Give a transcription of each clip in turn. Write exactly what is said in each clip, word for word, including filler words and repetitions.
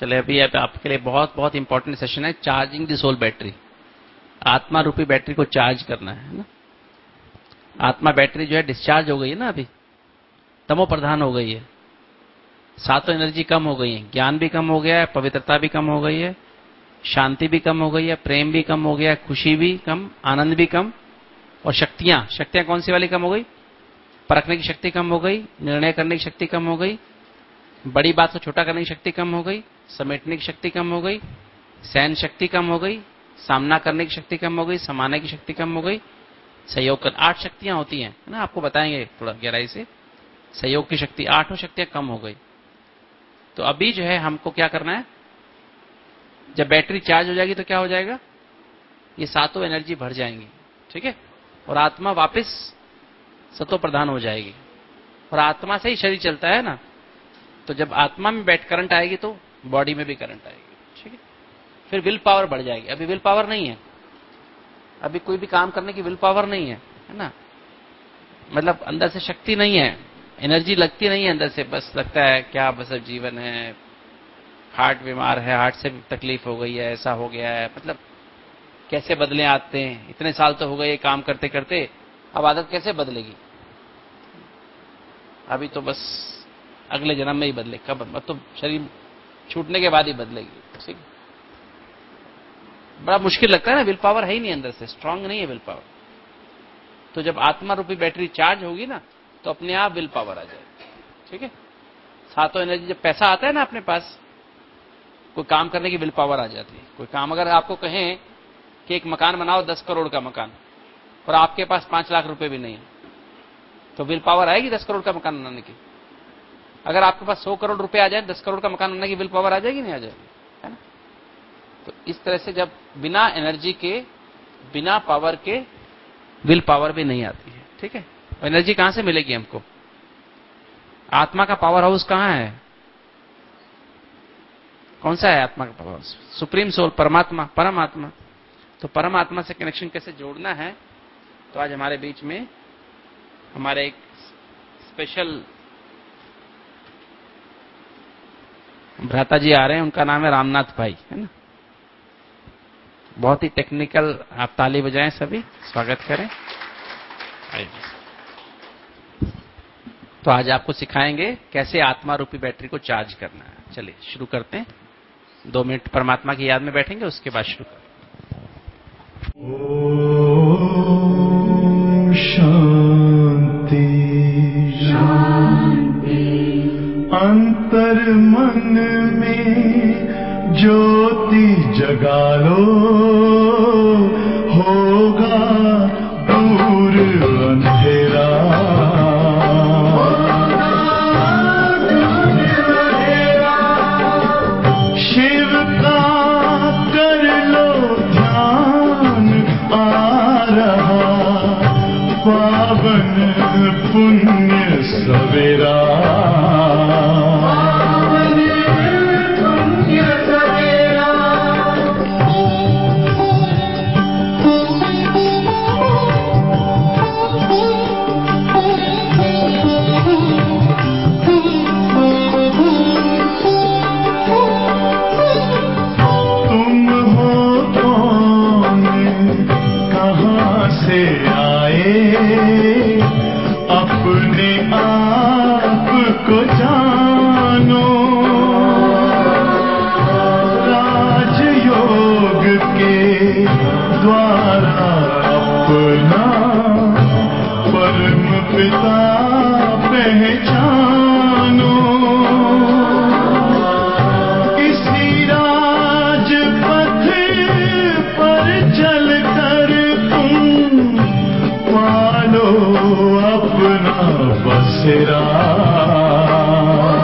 चले अभी अब आपके लिए बहुत बहुत इंपॉर्टेंट सेशन है, चार्जिंग द सोल बैटरी। आत्मा रूपी बैटरी को चार्ज करना है ना। आत्मा बैटरी जो है डिस्चार्ज हो गई है ना, अभी तमो प्रधान हो गई है, सातों एनर्जी कम हो गई है, ज्ञान भी कम हो गया है, पवित्रता भी कम हो गई है, शांति भी कम हो गई है, प्रेम भी कम हो गया है, खुशी भी कम, आनंद भी कम, और शक्तियां शक्तियां कौन सी वाली कम हो गई? परखने की शक्ति कम हो गई, निर्णय करने की शक्ति कम हो गई, बड़ी बात को छोटा करने की शक्ति कम हो गई, समेटने की शक्ति कम हो गई, सहन शक्ति कम हो गई, सामना करने की शक्ति कम हो गई, समाने की शक्ति कम हो गई, सहयोग कर आठ शक्तियां होती हैं ना, आपको बताएंगे थोड़ा गहराई से। सहयोग की शक्ति, आठों शक्तियां कम हो गई। तो अभी जो है हमको क्या करना है, जब बैटरी चार्ज हो जाएगी तो क्या हो जाएगा, ये सातों एनर्जी भर जाएंगी, ठीक है, और आत्मा वापस सतो प्रधान हो जाएगी। और आत्मा से ही शरीर चलता है ना, तो जब आत्मा में बैठ करंट आएगी तो बॉडी में भी करंट आएगी, ठीक है। फिर विल पावर बढ़ जाएगी। अभी विल पावर नहीं है, अभी कोई भी काम करने की विल पावर नहीं है, है ना, मतलब अंदर से शक्ति नहीं है, एनर्जी लगती नहीं है अंदर से, बस लगता है क्या बस अब जीवन है, हार्ट बीमार है, हार्ट से तकलीफ हो गई है, ऐसा हो गया है, मतलब कैसे बदले आते हैं, इतने साल तो हो गए काम करते करते, अब आदत कैसे बदलेगी, अभी तो बस अगले जन्म में ही बदले, कब मतलब शरीर छूटने के बाद ही बदलेगी, ठीक। बड़ा मुश्किल लगता है ना, विल पावर है ही नहीं अंदर से, स्ट्रांग नहीं है विल पावर। तो जब आत्मा रूपी बैटरी चार्ज होगी ना, तो अपने आप विल पावर आ जाएगी, ठीक है। सातों एनर्जी, जब पैसा आता है ना अपने पास, कोई काम करने की विल पावर आ जाती है। कोई काम अगर आपको कहें कि एक मकान बनाओ दस करोड़ का मकान, और आपके पास पांच लाख रुपए भी नहीं है, तो विल पावर आएगी दस करोड़ का मकान बनाने की? अगर आपके पास सौ करोड़ रुपए आ जाए, दस करोड़ का मकान बनाने की विल पावर आ जाएगी, नहीं आ जाएगी, है ना। तो इस तरह से जब बिना एनर्जी के, बिना पावर के विल पावर भी नहीं आती है, ठीक है। एनर्जी कहां से मिलेगी हमको? आत्मा का पावर हाउस कहां है? कौन सा है आत्मा का पावर हाउस? सुप्रीम सोल, परमात्मा, परमात्मा। तो परमात्मा से कनेक्शन कैसे जोड़ना है, तो आज हमारे बीच में हमारे एक स्पेशल भ्राता जी आ रहे हैं, उनका नाम है रामनाथ भाई, है ना। बहुत ही टेक्निकल, आप ताली बजाएं सभी, स्वागत करें। तो आज आपको सिखाएंगे कैसे आत्मा रूपी बैटरी को चार्ज करना है। चलिए शुरू करते हैं। दो मिनट परमात्मा की याद में बैठेंगे, उसके बाद शुरू करें। शांति शांति अंतर मन में ज्योति जगा लो, होगा दूर अंधेरा। शिव का कर लो ध्यान, आ रहा पावन पुण्य सवेरा। बसेरा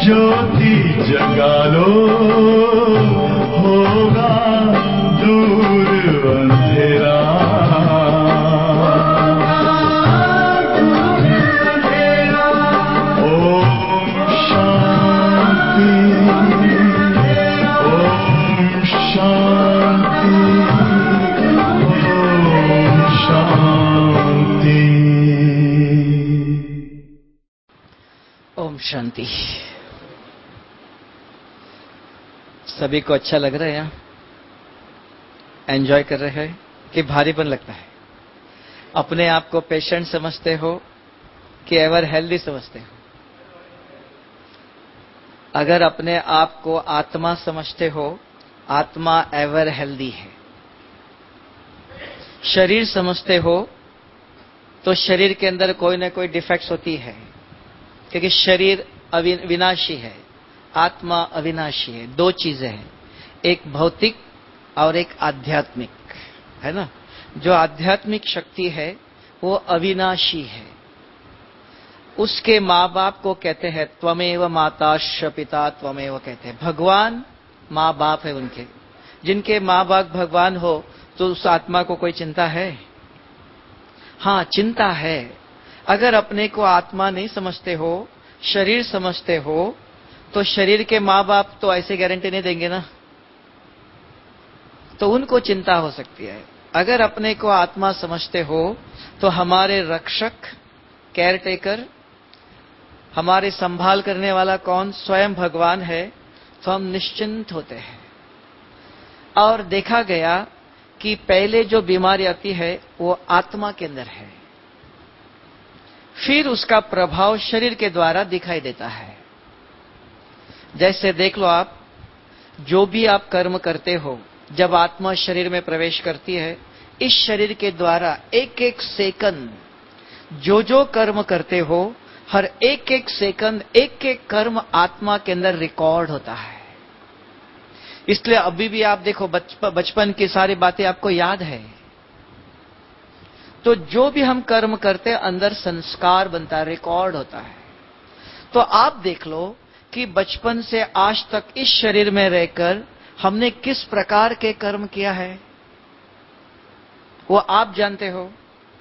ज्योति जगा लो, होगा दूर अंधेरा। ओम शांति, ओम शांति, ओम शांति। ओम शांति। सभी को अच्छा लग रहा है? यहाँ एंजॉय कर रहे हैं कि भारीपन लगता है? अपने आप को पेशेंट समझते हो कि एवर हेल्दी समझते हो? अगर अपने आप को आत्मा समझते हो, आत्मा एवर हेल्दी है। शरीर समझते हो तो शरीर के अंदर कोई ना कोई डिफेक्ट्स होती है, क्योंकि शरीर अविनाशी है, आत्मा अविनाशी है। दो चीजें हैं, एक भौतिक और एक आध्यात्मिक, है ना। जो आध्यात्मिक शक्ति है वो अविनाशी है। उसके माँ बाप को कहते हैं त्वमेव माताश्च पिता त्वमेव, कहते हैं भगवान माँ बाप है उनके। जिनके माँ बाप भगवान हो तो उस आत्मा को कोई चिंता है? हाँ, चिंता है। अगर अपने को आत्मा नहीं समझते हो, शरीर समझते हो, तो शरीर के माँ बाप तो ऐसे गारंटी नहीं देंगे ना, तो उनको चिंता हो सकती है। अगर अपने को आत्मा समझते हो तो हमारे रक्षक, केयर टेकर, हमारे संभाल करने वाला कौन? स्वयं भगवान है। तो हम निश्चिंत होते हैं। और देखा गया कि पहले जो बीमारी आती है वो आत्मा के अंदर है, फिर उसका प्रभाव शरीर के द्वारा दिखाई देता है। जैसे देख लो आप, जो भी आप कर्म करते हो, जब आत्मा शरीर में प्रवेश करती है, इस शरीर के द्वारा एक एक सेकंड जो जो कर्म करते हो, हर एक एक सेकंड एक एक कर्म आत्मा के अंदर रिकॉर्ड होता है। इसलिए अभी भी आप देखो, बचपन की सारी बातें आपको याद है। तो जो भी हम कर्म करते हैं, अंदर संस्कार बनता है, रिकॉर्ड होता है। तो आप देख लो कि बचपन से आज तक इस शरीर में रहकर हमने किस प्रकार के कर्म किया है, वो आप जानते हो।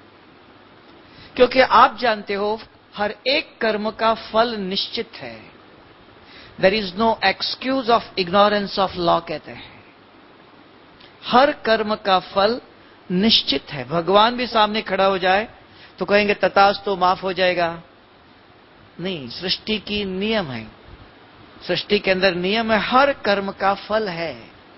क्योंकि आप जानते हो हर एक कर्म का फल निश्चित है। There is no excuse of ignorance of law, कहते हैं। हर कर्म का फल निश्चित है। भगवान भी सामने खड़ा हो जाए तो कहेंगे तथास्तु, तो माफ हो जाएगा? नहीं, सृष्टि की नियम है। सृष्टि के अंदर नियम है, हर कर्म का फल है।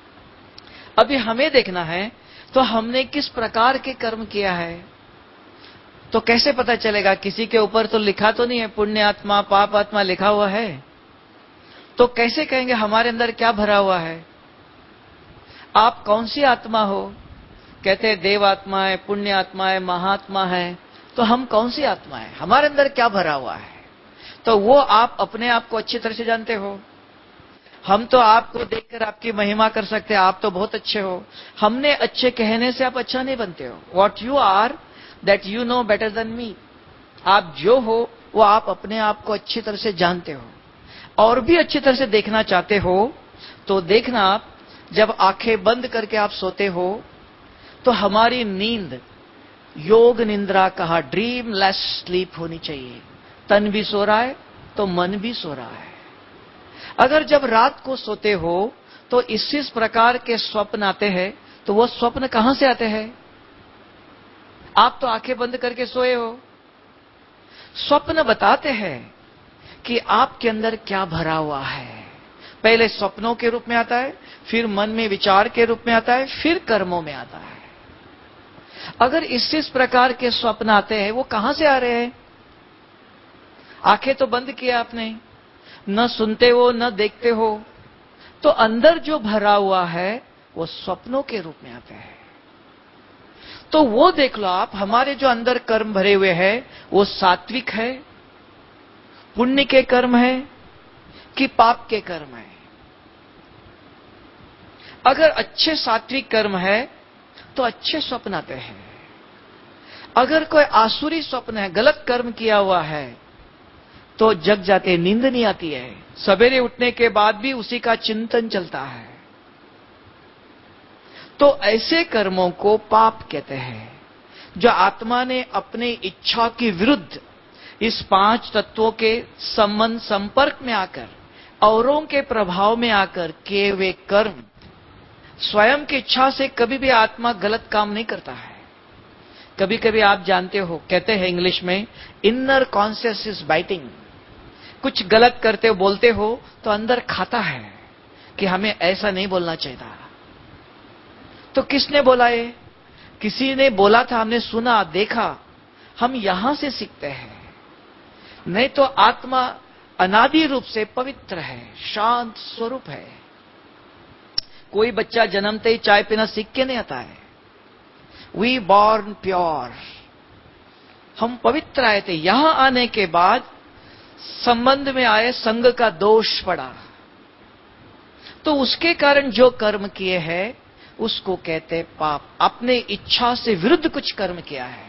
अभी हमें देखना है तो हमने किस प्रकार के कर्म किया है। तो कैसे पता चलेगा? किसी के ऊपर तो लिखा तो नहीं है पुण्य आत्मा पाप आत्मा लिखा हुआ है, तो कैसे कहेंगे हमारे अंदर क्या भरा हुआ है? आप कौन सी आत्मा हो? कहते हैं देव आत्मा है, पुण्य आत्मा है, महात्मा है। तो हम कौन सी आत्मा है? हमारे अंदर क्या भरा हुआ है? तो वो आप अपने आप को अच्छी तरह से जानते हो। हम तो आपको देखकर आपकी महिमा कर सकते हैं, आप तो बहुत अच्छे हो। हमने अच्छे कहने से आप अच्छा नहीं बनते हो। What you are that you know better than me. आप जो हो वो आप अपने आप को अच्छी तरह से जानते हो। और भी अच्छी तरह से देखना चाहते हो तो देखना, आप जब आंखें बंद करके आप सोते हो तो हमारी नींद योग निंद्रा कहा, ड्रीमलेस स्लीप होनी चाहिए। तन भी सो रहा है तो मन भी सो रहा है। अगर जब रात को सोते हो तो इस इस प्रकार के स्वप्न आते हैं, तो वो स्वप्न कहां से आते हैं? आप तो आंखें बंद करके सोए हो। स्वप्न बताते हैं कि आपके अंदर क्या भरा हुआ है। पहले स्वप्नों के रूप में आता है, फिर मन में विचार के रूप में आता है, फिर कर्मों में आता है। अगर इस इस प्रकार के स्वप्न आते हैं, वो कहां से आ रहे हैं? आंखें तो बंद किया आपने, न सुनते हो न देखते हो, तो अंदर जो भरा हुआ है वो स्वप्नों के रूप में आते हैं। तो वो देख लो आप, हमारे जो अंदर कर्म भरे हुए हैं वो सात्विक है, पुण्य के कर्म है कि पाप के कर्म है। अगर अच्छे सात्विक कर्म है तो अच्छे स्वप्न आते हैं। अगर कोई आसुरी स्वप्न है, गलत कर्म किया हुआ है, तो जग जाते, नींद नहीं आती है, सवेरे उठने के बाद भी उसी का चिंतन चलता है। तो ऐसे कर्मों को पाप कहते हैं, जो आत्मा ने अपने इच्छा के विरुद्ध इस पांच तत्वों के संबंध संपर्क में आकर, औरों के प्रभाव में आकर किए हुए कर्म। स्वयं की इच्छा से कभी भी आत्मा गलत काम नहीं करता है। कभी कभी आप जानते हो, कहते हैं इंग्लिश में, इनर कॉन्शियस इज बाइटिंग। कुछ गलत करते हो, बोलते हो तो अंदर खाता है कि हमें ऐसा नहीं बोलना चाहिए था। तो किसने बोला ये? किसी ने बोला था, हमने सुना, देखा। हम यहां से सीखते हैं। नहीं तो आत्मा अनादि रूप से पवित्र है, शांत स्वरूप है। कोई बच्चा जन्मते ही चाय पीना सीख के नहीं आता है। वी बॉर्न प्योर, हम पवित्र आए थे। यहां आने के बाद संबंध में आए, संग का दोष पड़ा, तो उसके कारण जो कर्म किए हैं उसको कहते पाप। अपने इच्छा से विरुद्ध कुछ कर्म किया है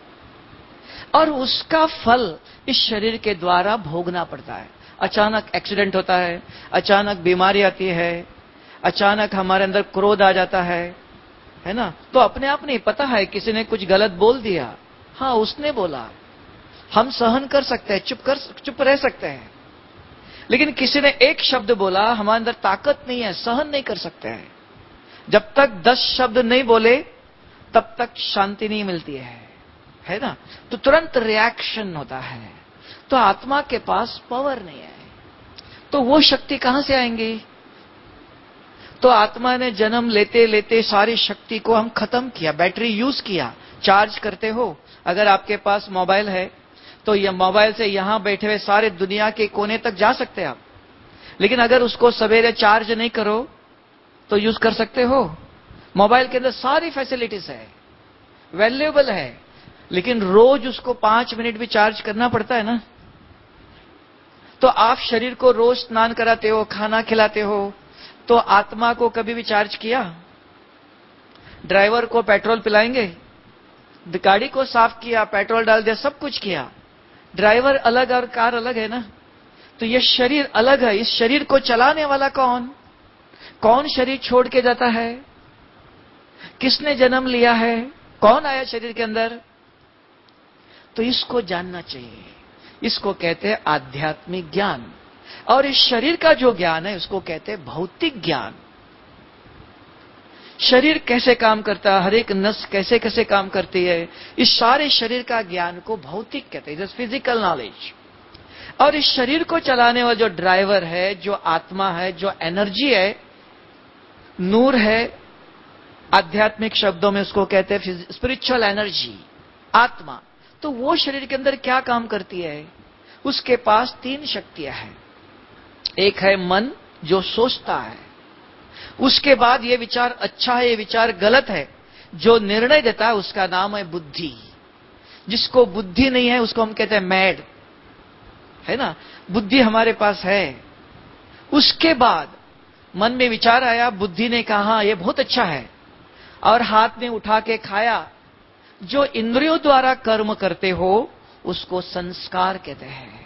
और उसका फल इस शरीर के द्वारा भोगना पड़ता है। अचानक एक्सीडेंट होता है, अचानक बीमारी आती है, अचानक हमारे अंदर क्रोध आ जाता है, है ना? तो अपने आप नहीं पता है, किसी ने कुछ गलत बोल दिया, हाँ उसने बोला, हम सहन कर सकते हैं, चुप कर चुप रह सकते हैं। लेकिन किसी ने एक शब्द बोला, हमारे अंदर ताकत नहीं है, सहन नहीं कर सकते हैं। जब तक दस शब्द नहीं बोले तब तक शांति नहीं मिलती है, है ना? तो तुरंत रिएक्शन होता है। तो आत्मा के पास पावर नहीं है, तो वो शक्ति कहां से आएंगी? तो आत्मा ने जन्म लेते लेते सारी शक्ति को हम खत्म किया, बैटरी यूज किया। चार्ज करते हो, अगर आपके पास मोबाइल है तो यह मोबाइल से यहां बैठे हुए सारे दुनिया के कोने तक जा सकते हैं आप। लेकिन अगर उसको सवेरे चार्ज नहीं करो तो यूज कर सकते हो? मोबाइल के अंदर सारी फैसिलिटीज है, वैल्यूएबल है, लेकिन रोज उसको पांच मिनट भी चार्ज करना पड़ता है ना। तो आप शरीर को रोज स्नान कराते हो, खाना खिलाते हो, तो आत्मा को कभी भी चार्ज किया? ड्राइवर को पेट्रोल पिलाएंगे, गाड़ी को साफ किया, पेट्रोल डाल दिया, सब कुछ किया। ड्राइवर अलग और कार अलग है ना। तो ये शरीर अलग है। इस शरीर को चलाने वाला कौन? कौन शरीर छोड़ के जाता है? किसने जन्म लिया है? कौन आया शरीर के अंदर? तो इसको जानना चाहिए। इसको कहते हैं आध्यात्मिक ज्ञान। और इस शरीर का जो ज्ञान है उसको कहते हैं भौतिक ज्ञान। शरीर कैसे काम करता है, हर एक नस कैसे कैसे काम करती है, इस सारे शरीर का ज्ञान को भौतिक कहते हैं, फिजिकल नॉलेज। और इस शरीर को चलाने वाला जो ड्राइवर है, जो आत्मा है, जो एनर्जी है, नूर है, आध्यात्मिक शब्दों में उसको कहते हैं स्पिरिचुअल एनर्जी, आत्मा। तो वो शरीर के अंदर क्या काम करती है? उसके पास तीन शक्तियां हैं। एक है मन, जो सोचता है। उसके बाद ये विचार अच्छा है, ये विचार गलत है, जो निर्णय देता है, उसका नाम है बुद्धि। जिसको बुद्धि नहीं है उसको हम कहते हैं मैड, है ना? बुद्धि हमारे पास है। उसके बाद मन में विचार आया, बुद्धि ने कहा ये बहुत अच्छा है, और हाथ में उठा के खाया। जो इंद्रियों द्वारा कर्म करते हो उसको संस्कार कहते हैं।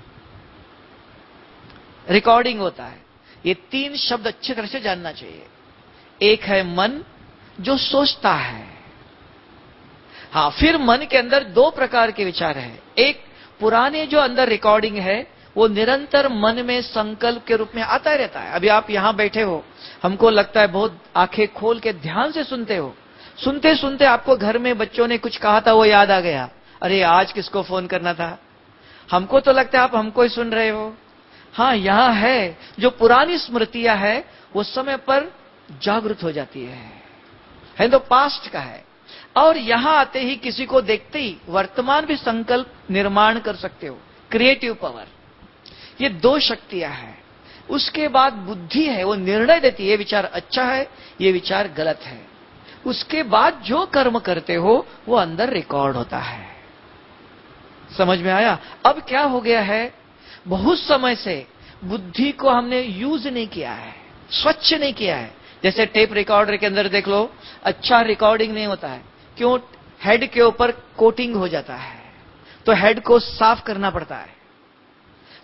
रिकॉर्डिंग होता है। ये तीन शब्द अच्छी तरह से जानना चाहिए। एक है मन, जो सोचता है। हाँ, फिर मन के अंदर दो प्रकार के विचार है। एक पुराने जो अंदर रिकॉर्डिंग है, वो निरंतर मन में संकल्प के रूप में आता ही रहता है। अभी आप यहां बैठे हो, हमको लगता है बहुत आंखें खोल के ध्यान से सुनते हो। सुनते सुनते आपको घर में बच्चों ने कुछ कहा था, वो याद आ गया, अरे आज किसको फोन करना था। हमको तो लगता है आप हमको ही सुन रहे हो। हाँ, यहां है जो पुरानी स्मृतियां है, वो समय पर जागृत हो जाती है, है तो पास्ट का है। और यहां आते ही किसी को देखते ही वर्तमान भी संकल्प निर्माण कर सकते हो, क्रिएटिव पावर। ये दो शक्तियां हैं। उसके बाद बुद्धि है, वो निर्णय देती है, ये विचार अच्छा है, ये विचार गलत है। उसके बाद जो कर्म करते हो वो अंदर रिकॉर्ड होता है। समझ में आया? अब क्या हो गया है, बहुत समय से बुद्धि को हमने यूज नहीं किया है, स्वच्छ नहीं किया है। जैसे टेप रिकॉर्डर के अंदर देख लो, अच्छा रिकॉर्डिंग नहीं होता है। क्यों? हेड के ऊपर कोटिंग हो जाता है, तो हेड को साफ करना पड़ता है।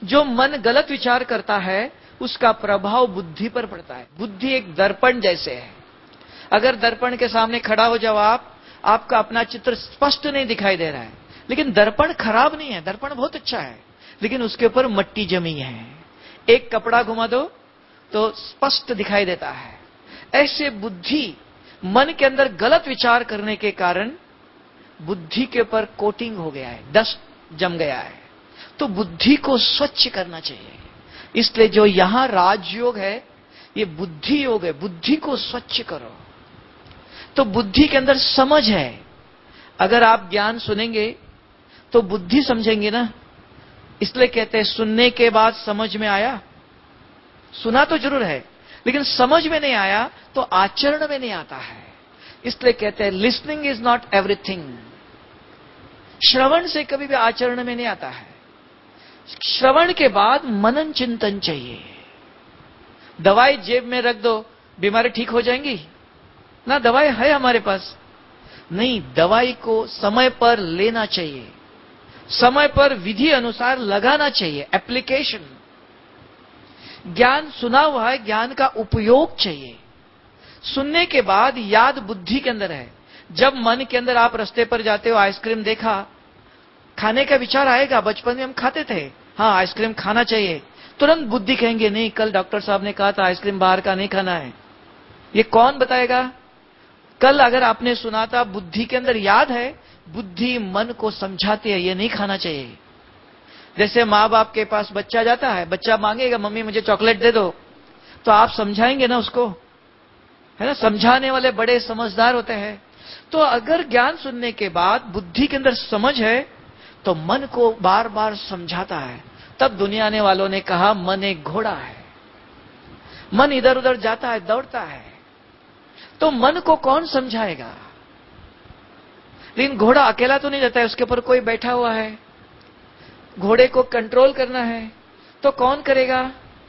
जो मन गलत विचार करता है उसका प्रभाव बुद्धि पर पड़ता है। बुद्धि एक दर्पण जैसे है। अगर दर्पण के सामने खड़ा हो जाओ आप, आपका अपना चित्र स्पष्ट नहीं दिखाई दे रहा है, लेकिन दर्पण खराब नहीं है, दर्पण बहुत अच्छा है, लेकिन उसके ऊपर मट्टी जमी है। एक कपड़ा घुमा दो तो स्पष्ट दिखाई देता है। ऐसे बुद्धि मन के अंदर गलत विचार करने के कारण बुद्धि के ऊपर कोटिंग हो गया है, डस्ट जम गया है। तो बुद्धि को स्वच्छ करना चाहिए। इसलिए जो यहां राजयोग है ये बुद्धि योग है। बुद्धि को स्वच्छ करो। तो बुद्धि के अंदर समझ है। अगर आप ज्ञान सुनेंगे तो बुद्धि समझेंगे ना। इसलिए कहते हैं सुनने के बाद समझ में आया। सुना तो जरूर है, लेकिन समझ में नहीं आया तो आचरण में नहीं आता है। इसलिए कहते हैं लिसनिंग इज नॉट एवरीथिंग। श्रवण से कभी भी आचरण में नहीं आता है। श्रवण के बाद मनन चिंतन चाहिए। दवाई जेब में रख दो, बीमारी ठीक हो जाएंगी ना। दवाई है हमारे पास, नहीं, दवाई को समय पर लेना चाहिए, समय पर विधि अनुसार लगाना चाहिए। एप्लीकेशन। ज्ञान सुना हुआ है, ज्ञान का उपयोग चाहिए। सुनने के बाद याद बुद्धि के अंदर है। जब मन के अंदर आप रास्ते पर जाते हो, आइसक्रीम देखा, खाने का विचार आएगा। बचपन में हम खाते थे, हाँ आइसक्रीम खाना चाहिए, तुरंत बुद्धि कहेंगे नहीं, कल डॉक्टर साहब ने कहा था आइसक्रीम बाहर का नहीं खाना है। ये कौन बताएगा? कल अगर आपने सुना था, बुद्धि के अंदर याद है, बुद्धि मन को समझाती है ये नहीं खाना चाहिए। जैसे माँ बाप के पास बच्चा जाता है, बच्चा मांगेगा मम्मी मुझे चॉकलेट दे दो, तो आप समझाएंगे ना उसको, है ना। समझाने वाले बड़े समझदार होते हैं। तो अगर ज्ञान सुनने के बाद बुद्धि के अंदर समझ है तो मन को बार बार समझाता है। तब दुनिया ने वालों ने कहा मन एक घोड़ा है। मन इधर उधर जाता है, दौड़ता है, तो मन को कौन समझाएगा? लेकिन घोड़ा अकेला तो नहीं रहता है, उसके ऊपर कोई बैठा हुआ है। घोड़े को कंट्रोल करना है तो कौन करेगा?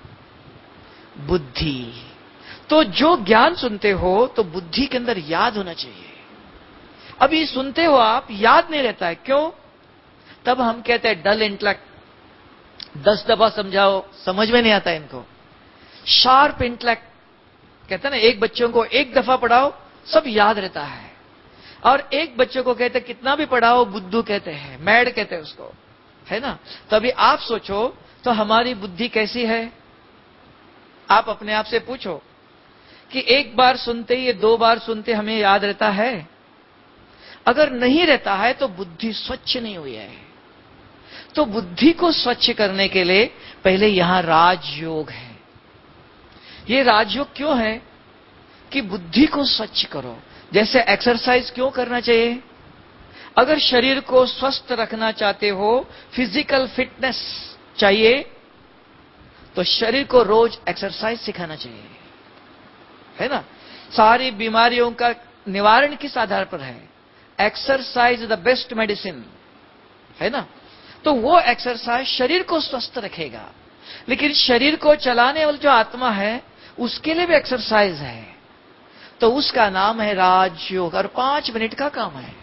बुद्धि। तो जो ज्ञान सुनते हो तो बुद्धि के अंदर याद होना चाहिए। अभी सुनते हो आप, याद नहीं रहता है। क्यों? तब हम कहते हैं डल इंटेलेक्ट। दस दफा समझाओ समझ में नहीं आता इनको। शार्प इंटेलेक्ट कहते हैं ना, एक बच्चों को एक दफा पढ़ाओ सब याद रहता है। और एक बच्चों को कहते हैं कितना भी पढ़ाओ बुद्धू कहते हैं, मैड कहते हैं उसको, है ना। तो अभी आप सोचो तो हमारी बुद्धि कैसी है? आप अपने आप से पूछो कि एक बार सुनते ही दो बार सुनते हमें याद रहता है? अगर नहीं रहता है तो बुद्धि स्वच्छ नहीं हुई है। तो बुद्धि को स्वच्छ करने के लिए पहले यहां राजयोग है। ये राजयोग क्यों है? कि बुद्धि को स्वच्छ करो। जैसे एक्सरसाइज क्यों करना चाहिए? अगर शरीर को स्वस्थ रखना चाहते हो, फिजिकल फिटनेस चाहिए, तो शरीर को रोज एक्सरसाइज सिखाना चाहिए, है ना। सारी बीमारियों का निवारण किस आधार पर है? Exercise is the best medicine, है ना। तो वो एक्सरसाइज शरीर को स्वस्थ रखेगा। लेकिन शरीर को चलाने वाली जो आत्मा है उसके लिए भी एक्सरसाइज है, तो उसका नाम है राजयोग। और पांच मिनट का काम है,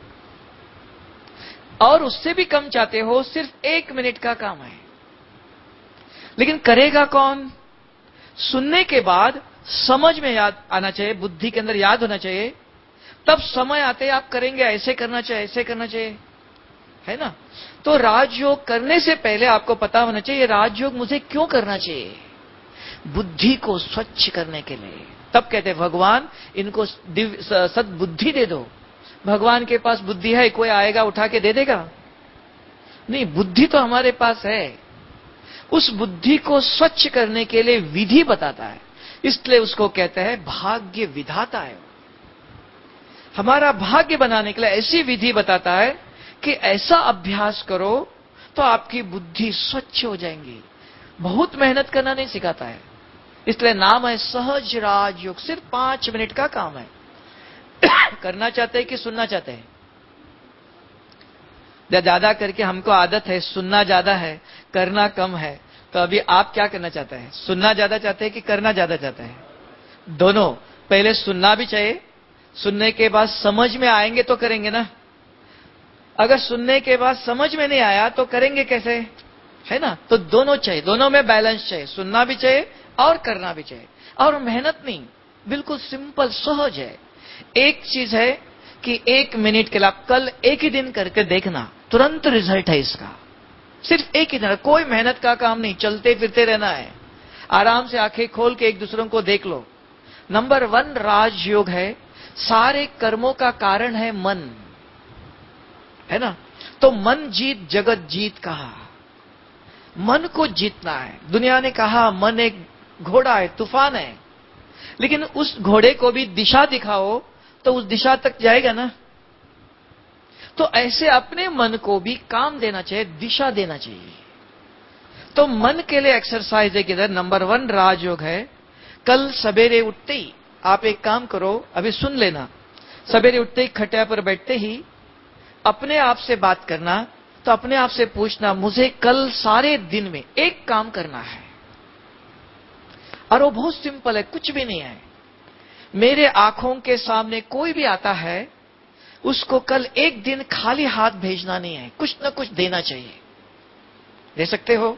और उससे भी कम चाहते हो सिर्फ एक मिनट का काम है। लेकिन करेगा कौन? सुनने के बाद समझ में याद आना चाहिए, बुद्धि के अंदर याद होना चाहिए। तब समय आते आप करेंगे, ऐसे करना चाहिए, ऐसे करना चाहिए, है ना। तो राजयोग करने से पहले आपको पता होना चाहिए राजयोग मुझे क्यों करना चाहिए? बुद्धि को स्वच्छ करने के लिए। तब कहते हैं भगवान इनको सद्बुद्धि दे दो। भगवान के पास बुद्धि है, कोई आएगा उठा के दे देगा? नहीं, बुद्धि तो हमारे पास है। उस बुद्धि को स्वच्छ करने के लिए विधि बताता है, इसलिए उसको कहते हैं भाग्य विधाता है। हमारा भाग्य बनाने के लिए ऐसी विधि बताता है कि ऐसा अभ्यास करो तो आपकी बुद्धि स्वच्छ हो जाएंगी। बहुत मेहनत करना नहीं सिखाता है, इसलिए नाम है सहज राजयोग। सिर्फ पांच मिनट का काम है। करना चाहते हैं कि सुनना चाहते हैं? ज्यादा करके हमको आदत है सुनना ज्यादा है, करना कम है। तो अभी आप क्या करना चाहते हैं? सुनना ज्यादा चाहते हैं कि करना ज्यादा चाहते हैं? दोनों। पहले सुनना भी चाहिए, सुनने के बाद समझ में आएंगे तो करेंगे ना। अगर सुनने के बाद समझ में नहीं आया तो करेंगे कैसे? है ना? तो दोनों चाहिए, दोनों में बैलेंस चाहिए, सुनना भी चाहिए और करना भी चाहिए। और मेहनत नहीं, बिल्कुल सिंपल सहज है। एक चीज है कि एक मिनट के लिए आप कल एक ही दिन करके देखना, तुरंत रिजल्ट है इसका। सिर्फ एक ही दिन, कोई मेहनत का काम नहीं, चलते फिरते रहना है। आराम से आंखें खोल के एक दूसरों को देख लो। नंबर वन राजयोग है, सारे कर्मों का कारण है मन, है ना? तो मन जीत जगत जीत कहा, मन को जीतना है। दुनिया ने कहा मन एक घोड़ा है, तूफान है, लेकिन उस घोड़े को भी दिशा दिखाओ तो उस दिशा तक जाएगा ना। तो ऐसे अपने मन को भी काम देना चाहिए, दिशा देना चाहिए। तो मन के लिए एक्सरसाइज है किधर, नंबर वन राजयोग है। कल सवेरे उठते ही आप एक काम करो, अभी सुन लेना। सवेरे उठते ही खटिया पर बैठते ही अपने आप से बात करना। तो अपने आप से पूछना, मुझे कल सारे दिन में एक काम करना है। और वो बहुत सिंपल है, कुछ भी नहीं है। मेरे आंखों के सामने कोई भी आता है, उसको कल एक दिन खाली हाथ भेजना नहीं है, कुछ ना कुछ देना चाहिए। दे सकते हो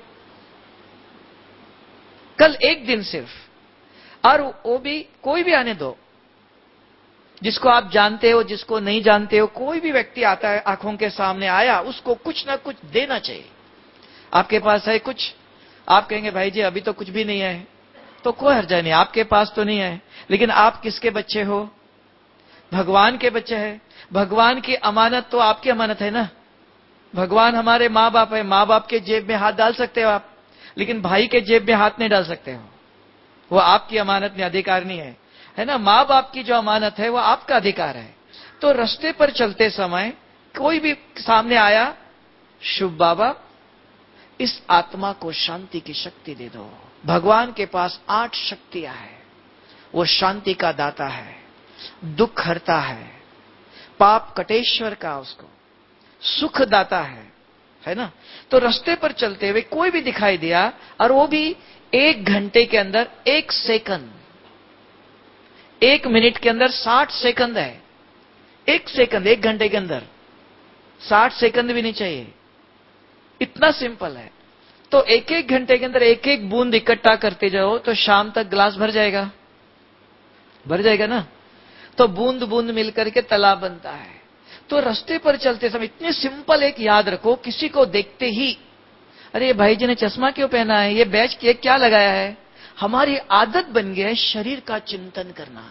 कल एक दिन सिर्फ, और वो भी कोई भी आने दो, जिसको आप जानते हो, जिसको नहीं जानते हो, कोई भी व्यक्ति आता है आंखों के सामने आया, उसको कुछ ना कुछ देना चाहिए। आपके पास है कुछ, आप कहेंगे भाई जी अभी तो कुछ भी नहीं है, तो कोई हर्जा नहीं, आपके पास तो नहीं है, लेकिन आप किसके बच्चे हो? भगवान के बच्चे हैं। भगवान की अमानत तो आपकी अमानत है ना। भगवान हमारे माँ बाप है, माँ बाप के जेब में हाथ डाल सकते हो आप, लेकिन भाई के जेब में हाथ नहीं डाल सकते हो। वो आपकी अमानत नहीं, अधिकार नहीं है, है ना? माँ बाप की जो अमानत है वो आपका अधिकार है। तो रास्ते पर चलते समय कोई भी सामने आया, शुभ बाबा इस आत्मा को शांति की शक्ति दे दो। भगवान के पास आठ शक्तियां हैं। वो शांति का दाता है, दुख हरता है, पाप कटेश्वर का उसको सुख दाता है, है ना? तो रास्ते पर चलते हुए कोई भी दिखाई दिया, और वो भी एक घंटे के अंदर एक सेकंड, एक मिनट के अंदर साठ सेकंड है। एक सेकंड एक घंटे के अंदर साठ सेकंड भी नहीं चाहिए, इतना सिंपल है। तो एक एक घंटे के अंदर एक एक बूंद इकट्ठा करते जाओ तो शाम तक गिलास भर जाएगा, भर जाएगा ना। तो बूंद बूंद मिलकर के तालाब बनता है। तो रास्ते पर चलते समय इतने सिंपल एक याद रखो, किसी को देखते ही अरे भाई जी ने चश्मा क्यों पहना है, ये बैच के क्या लगाया है। हमारी आदत बन गई है शरीर का चिंतन करना।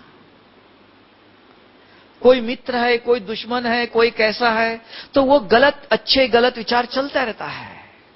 कोई मित्र है, कोई दुश्मन है, कोई कैसा है, तो वो गलत अच्छे गलत विचार चलता रहता है,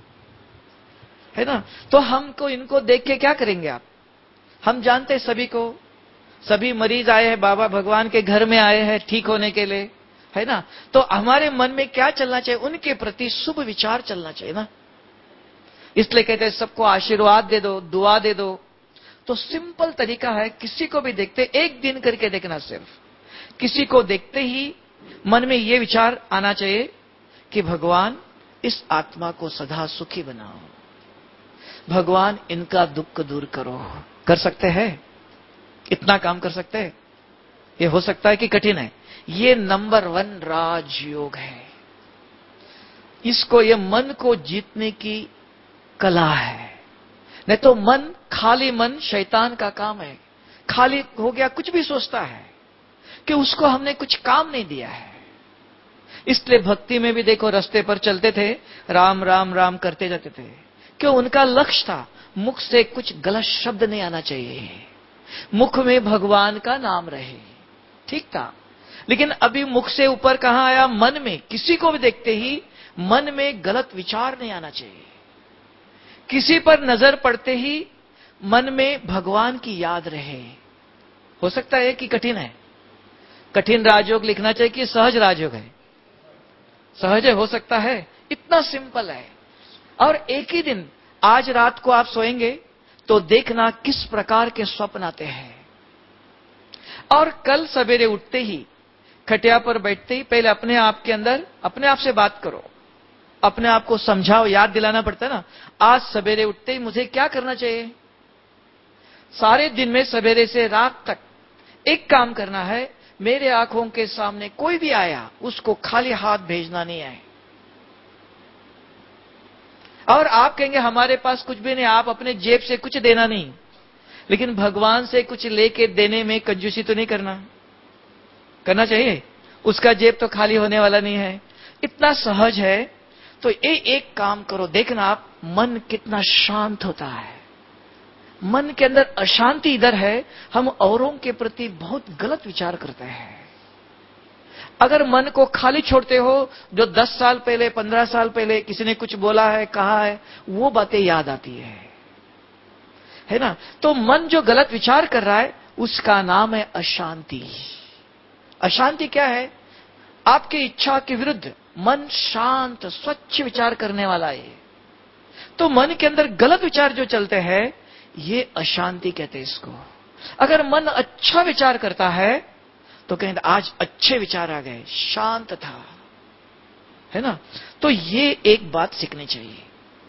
है ना? तो हमको इनको देख के क्या करेंगे आप? हम जानते सभी को, सभी मरीज आए हैं बाबा भगवान के घर में आए हैं ठीक होने के लिए, है ना? तो हमारे मन में क्या चलना चाहिए? उनके प्रति शुभ विचार चलना चाहिए ना। इसलिए कहते हैं सबको आशीर्वाद दे दो, दुआ दे दो। तो सिंपल तरीका है, किसी को भी देखते एक दिन करके देखना। सिर्फ किसी को देखते ही मन में ये विचार आना चाहिए कि भगवान इस आत्मा को सदा सुखी बनाओ, भगवान इनका दुख दूर करो। कर सकते हैं? इतना काम कर सकते हैं? ये हो सकता है कि कठिन है? ये नंबर वन राजयोग है। इसको, ये मन को जीतने की कला है। नहीं तो मन, खाली मन शैतान का काम है। खाली हो गया, कुछ भी सोचता है कि उसको हमने कुछ काम नहीं दिया है। इसलिए भक्ति में भी देखो, रास्ते पर चलते थे, राम राम राम करते जाते थे। क्यों? उनका लक्ष्य था मुख से कुछ गलत शब्द नहीं आना चाहिए, मुख में भगवान का नाम रहे, ठीक था। लेकिन अभी मुख से ऊपर कहां आया? मन में। किसी को भी देखते ही मन में गलत विचार नहीं आना चाहिए। किसी पर नजर पड़ते ही मन में भगवान की याद रहे। हो सकता है कि कठिन है? कठिन राजयोग लिखना चाहिए कि सहज राजयोग है? सहज है, हो सकता है। इतना सिंपल है। और एक ही दिन, आज रात को आप सोएंगे तो देखना किस प्रकार के स्वप्न आते हैं। और कल सवेरे उठते ही, खटिया पर बैठते ही, पहले अपने आप के अंदर अपने आप से बात करो, अपने आप को समझाओ, याद दिलाना पड़ता है ना। आज सवेरे उठते ही मुझे क्या करना चाहिए? सारे दिन में सवेरे से रात तक एक काम करना है, मेरे आंखों के सामने कोई भी आया उसको खाली हाथ भेजना नहीं है। और आप कहेंगे हमारे पास कुछ भी नहीं, आप अपने जेब से कुछ देना नहीं, लेकिन भगवान से कुछ लेके देने में कंजूसी तो नहीं करना, करना चाहिए। उसका जेब तो खाली होने वाला नहीं है, इतना सहज है। तो ये एक काम करो, देखना आप मन कितना शांत होता है। मन के अंदर अशांति इधर है, हम औरों के प्रति बहुत गलत विचार करते हैं। अगर मन को खाली छोड़ते हो, जो दस साल पहले, पंद्रह साल पहले किसी ने कुछ बोला है, कहा है, वो बातें याद आती है, है ना। तो मन जो गलत विचार कर रहा है, उसका नाम है अशांति। अशांति क्या है? आपकी इच्छा के विरुद्ध मन शांत स्वच्छ विचार करने वाला है। तो मन के अंदर गलत विचार जो चलते हैं, ये अशांति कहते हैं इसको। अगर मन अच्छा विचार करता है तो कहेंगे आज अच्छे विचार आ गए, शांत था, है ना। तो ये एक बात सीखनी चाहिए।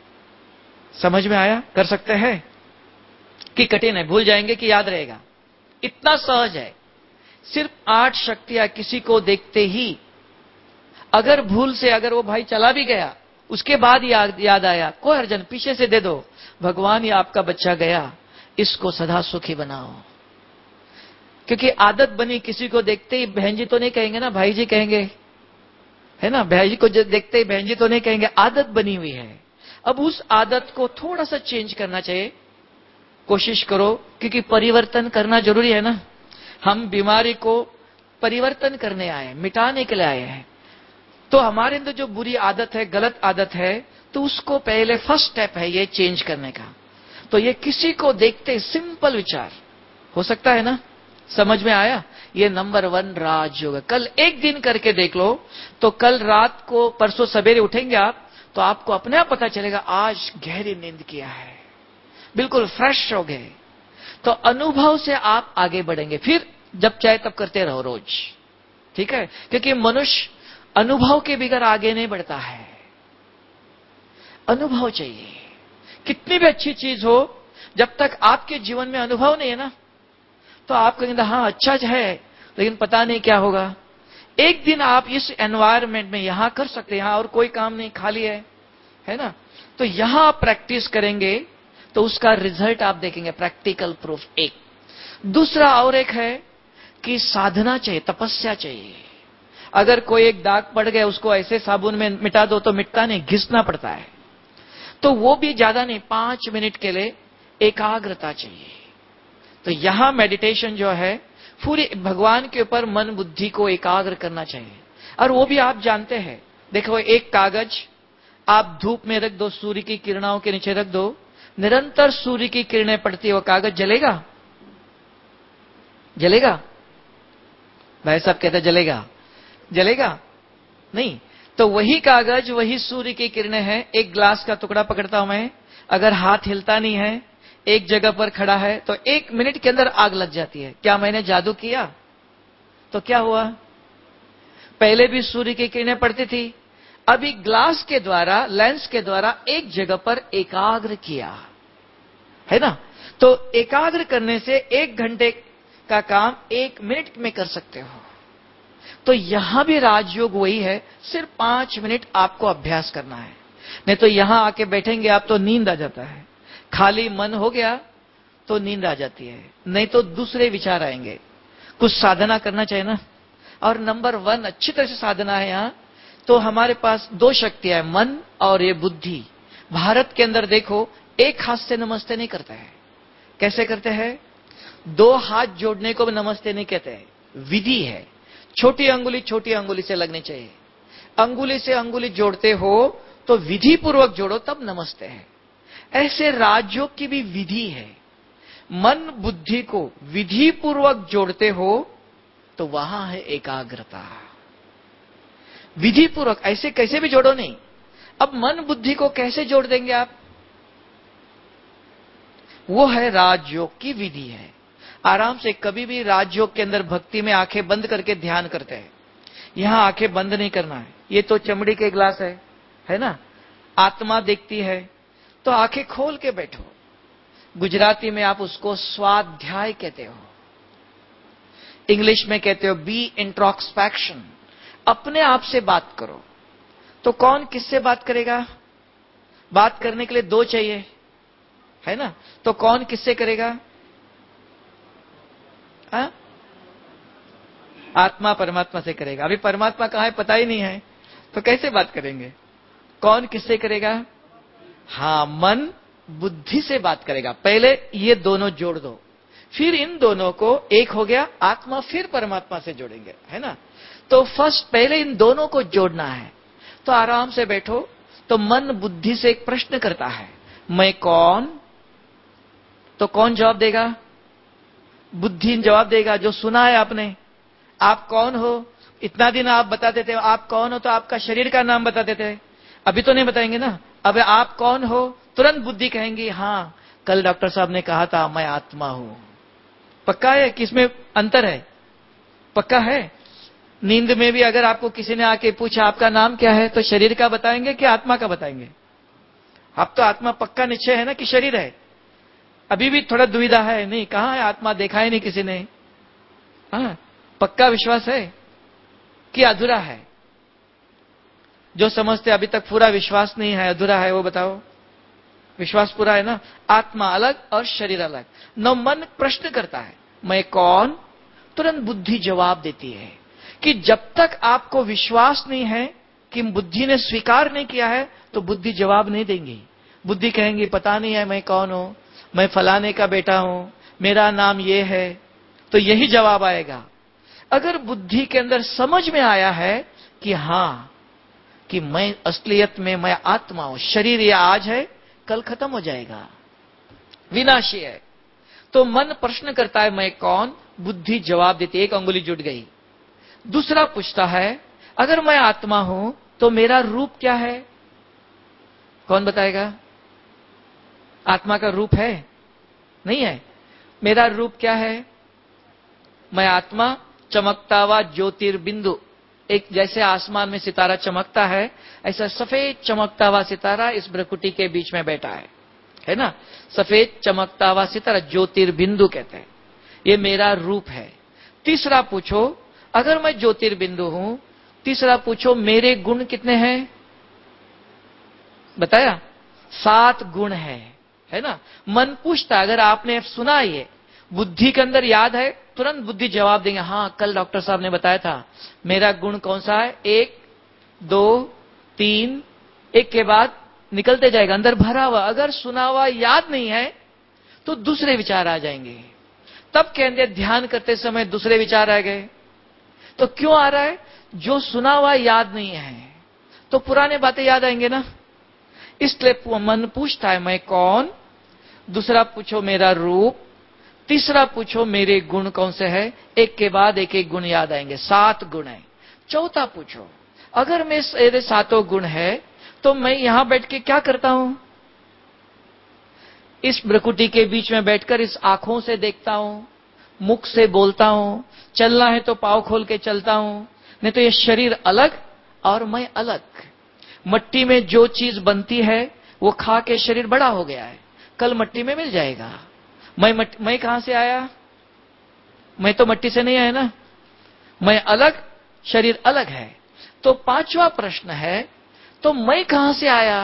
समझ में आया? कर सकते हैं कि कठिन है? भूल जाएंगे कि याद रहेगा? इतना सहज है। सिर्फ आठ शक्तियां किसी को देखते ही, अगर भूल से अगर वो भाई चला भी गया, उसके बाद याद याद आया, कोई अर्जन पीछे से दे दो, भगवान ये आपका बच्चा गया, इसको सदा सुखी बनाओ। क्योंकि आदत बनी, किसी को देखते ही बहन जी तो नहीं कहेंगे ना, भाई जी कहेंगे, है ना। बहन जी को देखते ही बहन जी तो नहीं कहेंगे, आदत बनी हुई है। अब उस आदत को थोड़ा सा चेंज करना चाहिए, कोशिश करो, क्योंकि परिवर्तन करना जरूरी है ना। हम बीमारी को परिवर्तन करने आए, मिटाने के लिए आए हैं। तो हमारे अंदर जो बुरी आदत है, गलत आदत है, तो उसको पहले फर्स्ट स्टेप है ये चेंज करने का। तो ये किसी को देखते सिंपल विचार हो सकता है ना। समझ में आया? ये नंबर वन राजयोग। कल एक दिन करके देख लो, तो कल रात को, परसों सवेरे उठेंगे आप, तो आपको अपने आप पता चलेगा आज गहरी नींद किया है, बिल्कुल फ्रेश हो गए। तो अनुभव से आप आगे बढ़ेंगे। फिर जब चाहे तब करते रहो रोज, ठीक है। क्योंकि मनुष्य अनुभव के बगैर आगे नहीं बढ़ता है। अनुभव चाहिए। कितनी भी अच्छी चीज हो, जब तक आपके जीवन में अनुभव नहीं है ना, तो आप कहेंगे हाँ अच्छा है, लेकिन पता नहीं क्या होगा। एक दिन आप इस एनवायरनमेंट में यहां कर सकते हैं, यहां और कोई काम नहीं, खाली है, है ना। तो यहां आप प्रैक्टिस करेंगे तो उसका रिजल्ट आप देखेंगे, प्रैक्टिकल प्रूफ। एक दूसरा और एक है कि साधना चाहिए, तपस्या चाहिए। अगर कोई एक दाग पड़ गया, उसको ऐसे साबुन में मिटा दो तो मिटता नहीं, घिसना पड़ता है। तो वो भी ज्यादा नहीं, पांच मिनट के लिए एकाग्रता चाहिए। तो यहां मेडिटेशन जो है, पूरी भगवान के ऊपर मन बुद्धि को एकाग्र करना चाहिए। और वो भी आप जानते हैं, देखो एक कागज आप धूप में रख दो, सूर्य की किरणों के नीचे रख दो, निरंतर सूर्य की किरणें पड़ती है, वो कागज जलेगा? जलेगा? भाई साहब कहते जलेगा? जलेगा नहीं। तो वही कागज, वही सूर्य की किरणें हैं। एक ग्लास का टुकड़ा पकड़ता हूं मैं, अगर हाथ हिलता नहीं है, एक जगह पर खड़ा है, तो एक मिनट के अंदर आग लग जाती है। क्या मैंने जादू किया? तो क्या हुआ? पहले भी सूर्य की किरणें पड़ती थी, अभी ग्लास के द्वारा, लेंस के द्वारा एक जगह पर एकाग्र किया, है ना। तो एकाग्र करने से एक घंटे का काम एक मिनट में कर सकते हो। तो यहां भी राजयोग वही है, सिर्फ पांच मिनट आपको अभ्यास करना है। नहीं तो यहां आके बैठेंगे आप तो नींद आ जाता है, खाली मन हो गया तो नींद आ जाती है, नहीं तो दूसरे विचार आएंगे। कुछ साधना करना चाहिए ना। और नंबर वन अच्छी तरह से साधना है यहां। तो हमारे पास दो शक्तियां है, मन और ये बुद्धि। भारत के अंदर देखो, एक हाथ से नमस्ते नहीं करते हैं। कैसे करते हैं? दो हाथ जोड़ने को भी नमस्ते नहीं कहते हैं, विधि है। छोटी अंगुली छोटी अंगुली से लगनी चाहिए। अंगुली से अंगुली जोड़ते हो तो विधि पूर्वक जोड़ो, तब नमस्ते है। ऐसे राजयोग की भी विधि है। मन बुद्धि को विधि पूर्वक जोड़ते हो तो वहां है एकाग्रता। विधि पूर्वक, ऐसे कैसे भी जोड़ो नहीं। अब मन बुद्धि को कैसे जोड़ देंगे आप? वो है राजयोग की विधि है। आराम से कभी भी राजयोग के अंदर भक्ति में आंखें बंद करके ध्यान करते हैं। यहां आंखें बंद नहीं करना है। ये तो चमड़ी के ग्लास है, है ना। आत्मा देखती है, तो आंखें खोल के बैठो। गुजराती में आप उसको स्वाध्याय कहते हो, इंग्लिश में कहते हो बी इंट्रोस्पेक्शन। अपने आप से बात करो। तो कौन किससे बात करेगा? बात करने के लिए दो चाहिए, है ना? तो कौन किससे करेगा? हा? आत्मा परमात्मा से करेगा। अभी परमात्मा कहाँ है पता ही नहीं है, तो कैसे बात करेंगे? कौन किससे करेगा? हाँ, मन बुद्धि से बात करेगा। पहले ये दोनों जोड़ दो, फिर इन दोनों को एक हो गया आत्मा, फिर परमात्मा से जोड़ेंगे, है ना? तो फर्स्ट पहले इन दोनों को जोड़ना है। तो आराम से बैठो। तो मन बुद्धि से एक प्रश्न करता है, मैं कौन? तो कौन जवाब देगा? बुद्धि जवाब देगा, जो सुना है आपने। आप कौन हो? इतना दिन आप बताते थे आप कौन हो, तो आपका शरीर का नाम बताते थे। अभी तो नहीं बताएंगे ना। अब आप कौन हो, तुरंत बुद्धि कहेंगी, हाँ कल डॉक्टर साहब ने कहा था मैं आत्मा हूं। पक्का है? किसमें अंतर है? पक्का है? नींद में भी अगर आपको किसी ने आके पूछा आपका नाम क्या है, तो शरीर का बताएंगे कि आत्मा का बताएंगे? अब तो आत्मा पक्का निश्चय है ना कि शरीर है। अभी भी थोड़ा दुविधा है, नहीं कहां है आत्मा, देखा ही नहीं किसी ने। हाँ, पक्का विश्वास है कि अधूरा है? जो समझते अभी तक पूरा विश्वास नहीं है, अधूरा है, वो बताओ। विश्वास पूरा है ना? आत्मा अलग और शरीर अलग। न मन प्रश्न करता है मैं कौन, तुरंत बुद्धि जवाब देती है कि जब तक आपको विश्वास नहीं है, कि बुद्धि ने स्वीकार नहीं किया है, तो बुद्धि जवाब नहीं देंगी। बुद्धि कहेंगी पता नहीं है मैं कौन हूं, मैं फलाने का बेटा हूं, मेरा नाम ये है, तो यही जवाब आएगा। अगर बुद्धि के अंदर समझ में आया है कि हां, कि मैं असलियत में मैं आत्मा हूं, शरीर ये आज है कल खत्म हो जाएगा, विनाशी है, तो मन प्रश्न करता है मैं कौन, बुद्धि जवाब देती है, एक अंगुली जुट गई। दूसरा पूछता है अगर मैं आत्मा हूं तो मेरा रूप क्या है? कौन बताएगा? आत्मा का रूप है? नहीं है। मेरा रूप क्या है? मैं आत्मा चमकता हुआ ज्योतिर्बिंदु, एक जैसे आसमान में सितारा चमकता है, ऐसा सफेद चमकता हुआ सितारा इस भ्रकुटी के बीच में बैठा है, है ना? सफेद चमकता हुआ सितारा ज्योतिर्बिंदु कहते हैं, ये मेरा रूप है। तीसरा पूछो अगर मैं ज्योतिर्बिंदु हूं, तीसरा पूछो मेरे गुण कितने हैं? बताया सात गुण है, है ना? मन पूछता, अगर आपने सुना ये, बुद्धि के अंदर याद है, तुरंत बुद्धि जवाब देंगे हां कल डॉक्टर साहब ने बताया था मेरा गुण कौन सा है, एक दो तीन, एक के बाद निकलते जाएगा अंदर भरा हुआ। अगर सुना हुआ याद नहीं है तो दूसरे विचार आ जाएंगे। तब कहेंगे ध्यान करते समय दूसरे विचार आ गए, तो क्यों आ रहा है? जो सुना हुआ याद नहीं है, तो पुराने बातें याद आएंगे ना। इसलिए मन पूछता है मैं कौन, दूसरा पूछो मेरा रूप, तीसरा पूछो मेरे गुण कौन से हैं, एक के बाद एक एक गुण याद आएंगे, सात गुण है। चौथा पूछो अगर मेरे सातों गुण है तो मैं यहां बैठ के क्या करता हूं? इस भ्रकुटी के बीच में बैठकर इस आंखों से देखता हूं, मुख से बोलता हूं, चलना है तो पांव खोल के चलता हूं, नहीं तो ये शरीर अलग और मैं अलग। मट्टी में जो चीज बनती है वो खा के शरीर बड़ा हो गया है, कल मट्टी में मिल जाएगा। मैं मट, मैं कहां से आया? मैं तो मट्टी से नहीं आया ना, मैं अलग, शरीर अलग है। तो पांचवा प्रश्न है तो मैं कहां से आया?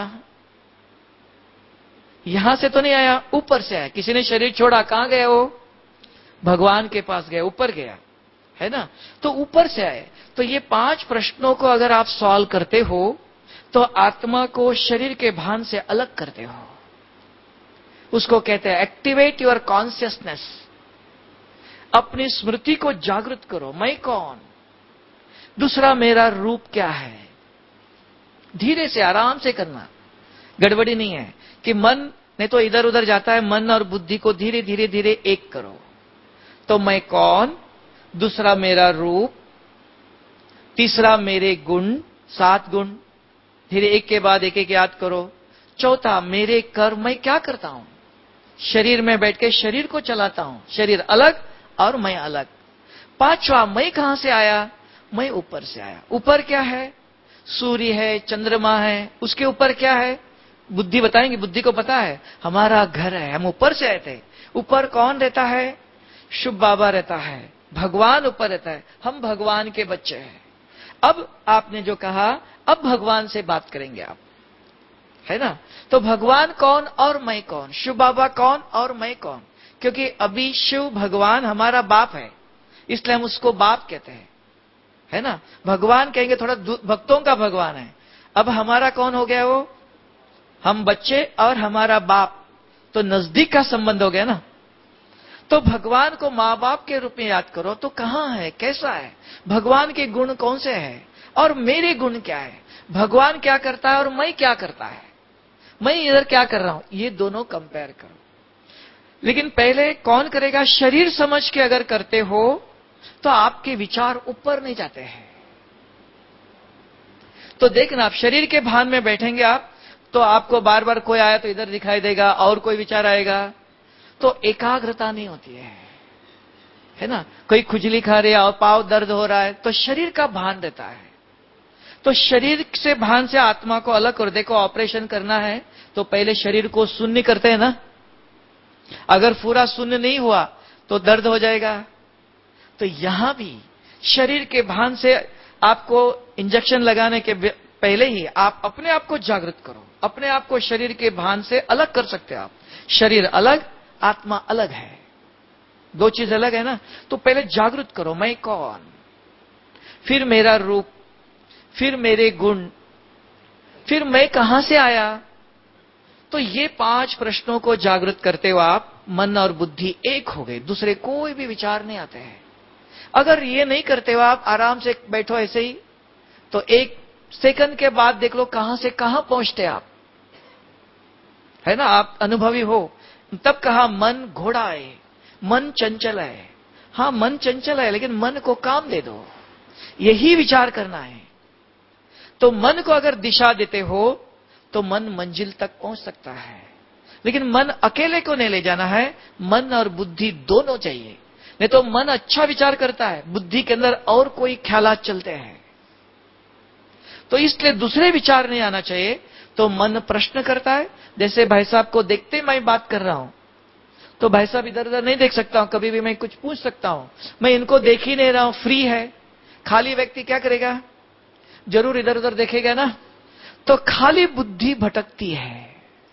यहां से तो नहीं आया, ऊपर से आया। किसी ने शरीर छोड़ा, कहां गया वो? भगवान के पास गया, ऊपर गया, है ना? तो ऊपर से आए। तो ये पांच प्रश्नों को अगर आप सॉल्व करते हो तो आत्मा को शरीर के भान से अलग करते हो। उसको कहते हैं एक्टिवेट योर कॉन्शियसनेस, अपनी स्मृति को जागृत करो। मैं कौन, दूसरा मेरा रूप क्या है। धीरे से आराम से करना, गड़बड़ी नहीं है कि मन नहीं तो इधर उधर जाता है। मन और बुद्धि को धीरे धीरे धीरे एक करो। तो मैं कौन, दूसरा मेरा रूप, तीसरा मेरे गुण, सात गुण, धीरे एक के बाद एक एक याद करो। चौथा मेरे कर्म, मैं क्या करता हूं? शरीर में बैठ के शरीर को चलाता हूं, शरीर अलग और मैं अलग। पांचवा मैं कहां से आया? मैं ऊपर से आया। ऊपर क्या है? सूर्य है, चंद्रमा है, उसके ऊपर क्या है? बुद्धि बताएंगे, बुद्धि को पता है हमारा घर है, हम ऊपर से आए थे। ऊपर कौन रहता है? शुभ बाबा रहता है, भगवान ऊपर रहता है, हम भगवान के बच्चे हैं। अब आपने जो कहा, अब भगवान से बात करेंगे आप। है ना? तो भगवान कौन और मैं कौन, शिव बाबा कौन और मैं कौन? क्योंकि अभी शिव भगवान हमारा बाप है, इसलिए हम उसको बाप कहते हैं, है ना? भगवान कहेंगे थोड़ा भक्तों का भगवान है। अब हमारा कौन हो गया वो? हम बच्चे और हमारा बाप, तो नजदीक का संबंध हो गया ना। तो भगवान को माँ बाप के रूप में याद करो तो कहां है, कैसा है, भगवान के गुण कौन से हैं और मेरे गुण क्या है, भगवान क्या करता है और मैं क्या करता है, मैं इधर क्या कर रहा हूं, ये दोनों कंपेयर करो। लेकिन पहले कौन करेगा? शरीर समझ के अगर करते हो तो आपके विचार ऊपर नहीं जाते हैं। तो देखना, आप शरीर के भान में बैठेंगे आप, तो आपको बार बार कोई आया तो इधर दिखाई देगा और कोई विचार आएगा, तो एकाग्रता नहीं होती है, है ना? कोई खुजली खा रही है और पांव दर्द हो रहा है, तो शरीर का भान रहता है। तो शरीर से भान से आत्मा को अलग करो। देखो, ऑपरेशन करना है तो पहले शरीर को शून्य करते हैं ना। अगर पूरा शून्य नहीं हुआ तो दर्द हो जाएगा। तो यहां भी शरीर के भान से आपको इंजेक्शन लगाने के पहले ही आप अपने आप को जागृत करो, अपने आप को शरीर के भान से अलग कर सकते हैं आप। शरीर अलग, आत्मा अलग है, दो चीज अलग है ना। तो पहले जागृत करो, मैं कौन, फिर मेरा रूप, फिर मेरे गुण, फिर मैं कहां से आया। तो ये पांच प्रश्नों को जागृत करते हुए आप मन और बुद्धि एक हो गए, दूसरे कोई भी विचार नहीं आते हैं। अगर ये नहीं करते हो आप, आराम से बैठो ऐसे ही, तो एक सेकंड के बाद देख लो कहां से कहां पहुंचते आप, है ना? आप अनुभवी हो। तब कहा मन घोड़ा है, मन चंचल है। हाँ, मन चंचल है, लेकिन मन को काम दे दो, यही विचार करना है। तो मन को अगर दिशा देते हो तो मन मंजिल तक पहुंच सकता है। लेकिन मन अकेले को नहीं ले जाना है, मन और बुद्धि दोनों चाहिए। नहीं तो मन अच्छा विचार करता है, बुद्धि के अंदर और कोई ख्यालात चलते हैं, तो इसलिए दूसरे विचार नहीं आना चाहिए। तो मन प्रश्न करता है। जैसे भाई साहब को देखते मैं बात कर रहा हूं, तो भाई साहब इधर उधर नहीं देख सकता हूं, कभी भी मैं कुछ पूछ सकता हूं, मैं इनको देख ही नहीं रहा हूं, फ्री है। खाली व्यक्ति क्या करेगा? जरूर इधर उधर देखेगा ना। तो खाली बुद्धि भटकती है।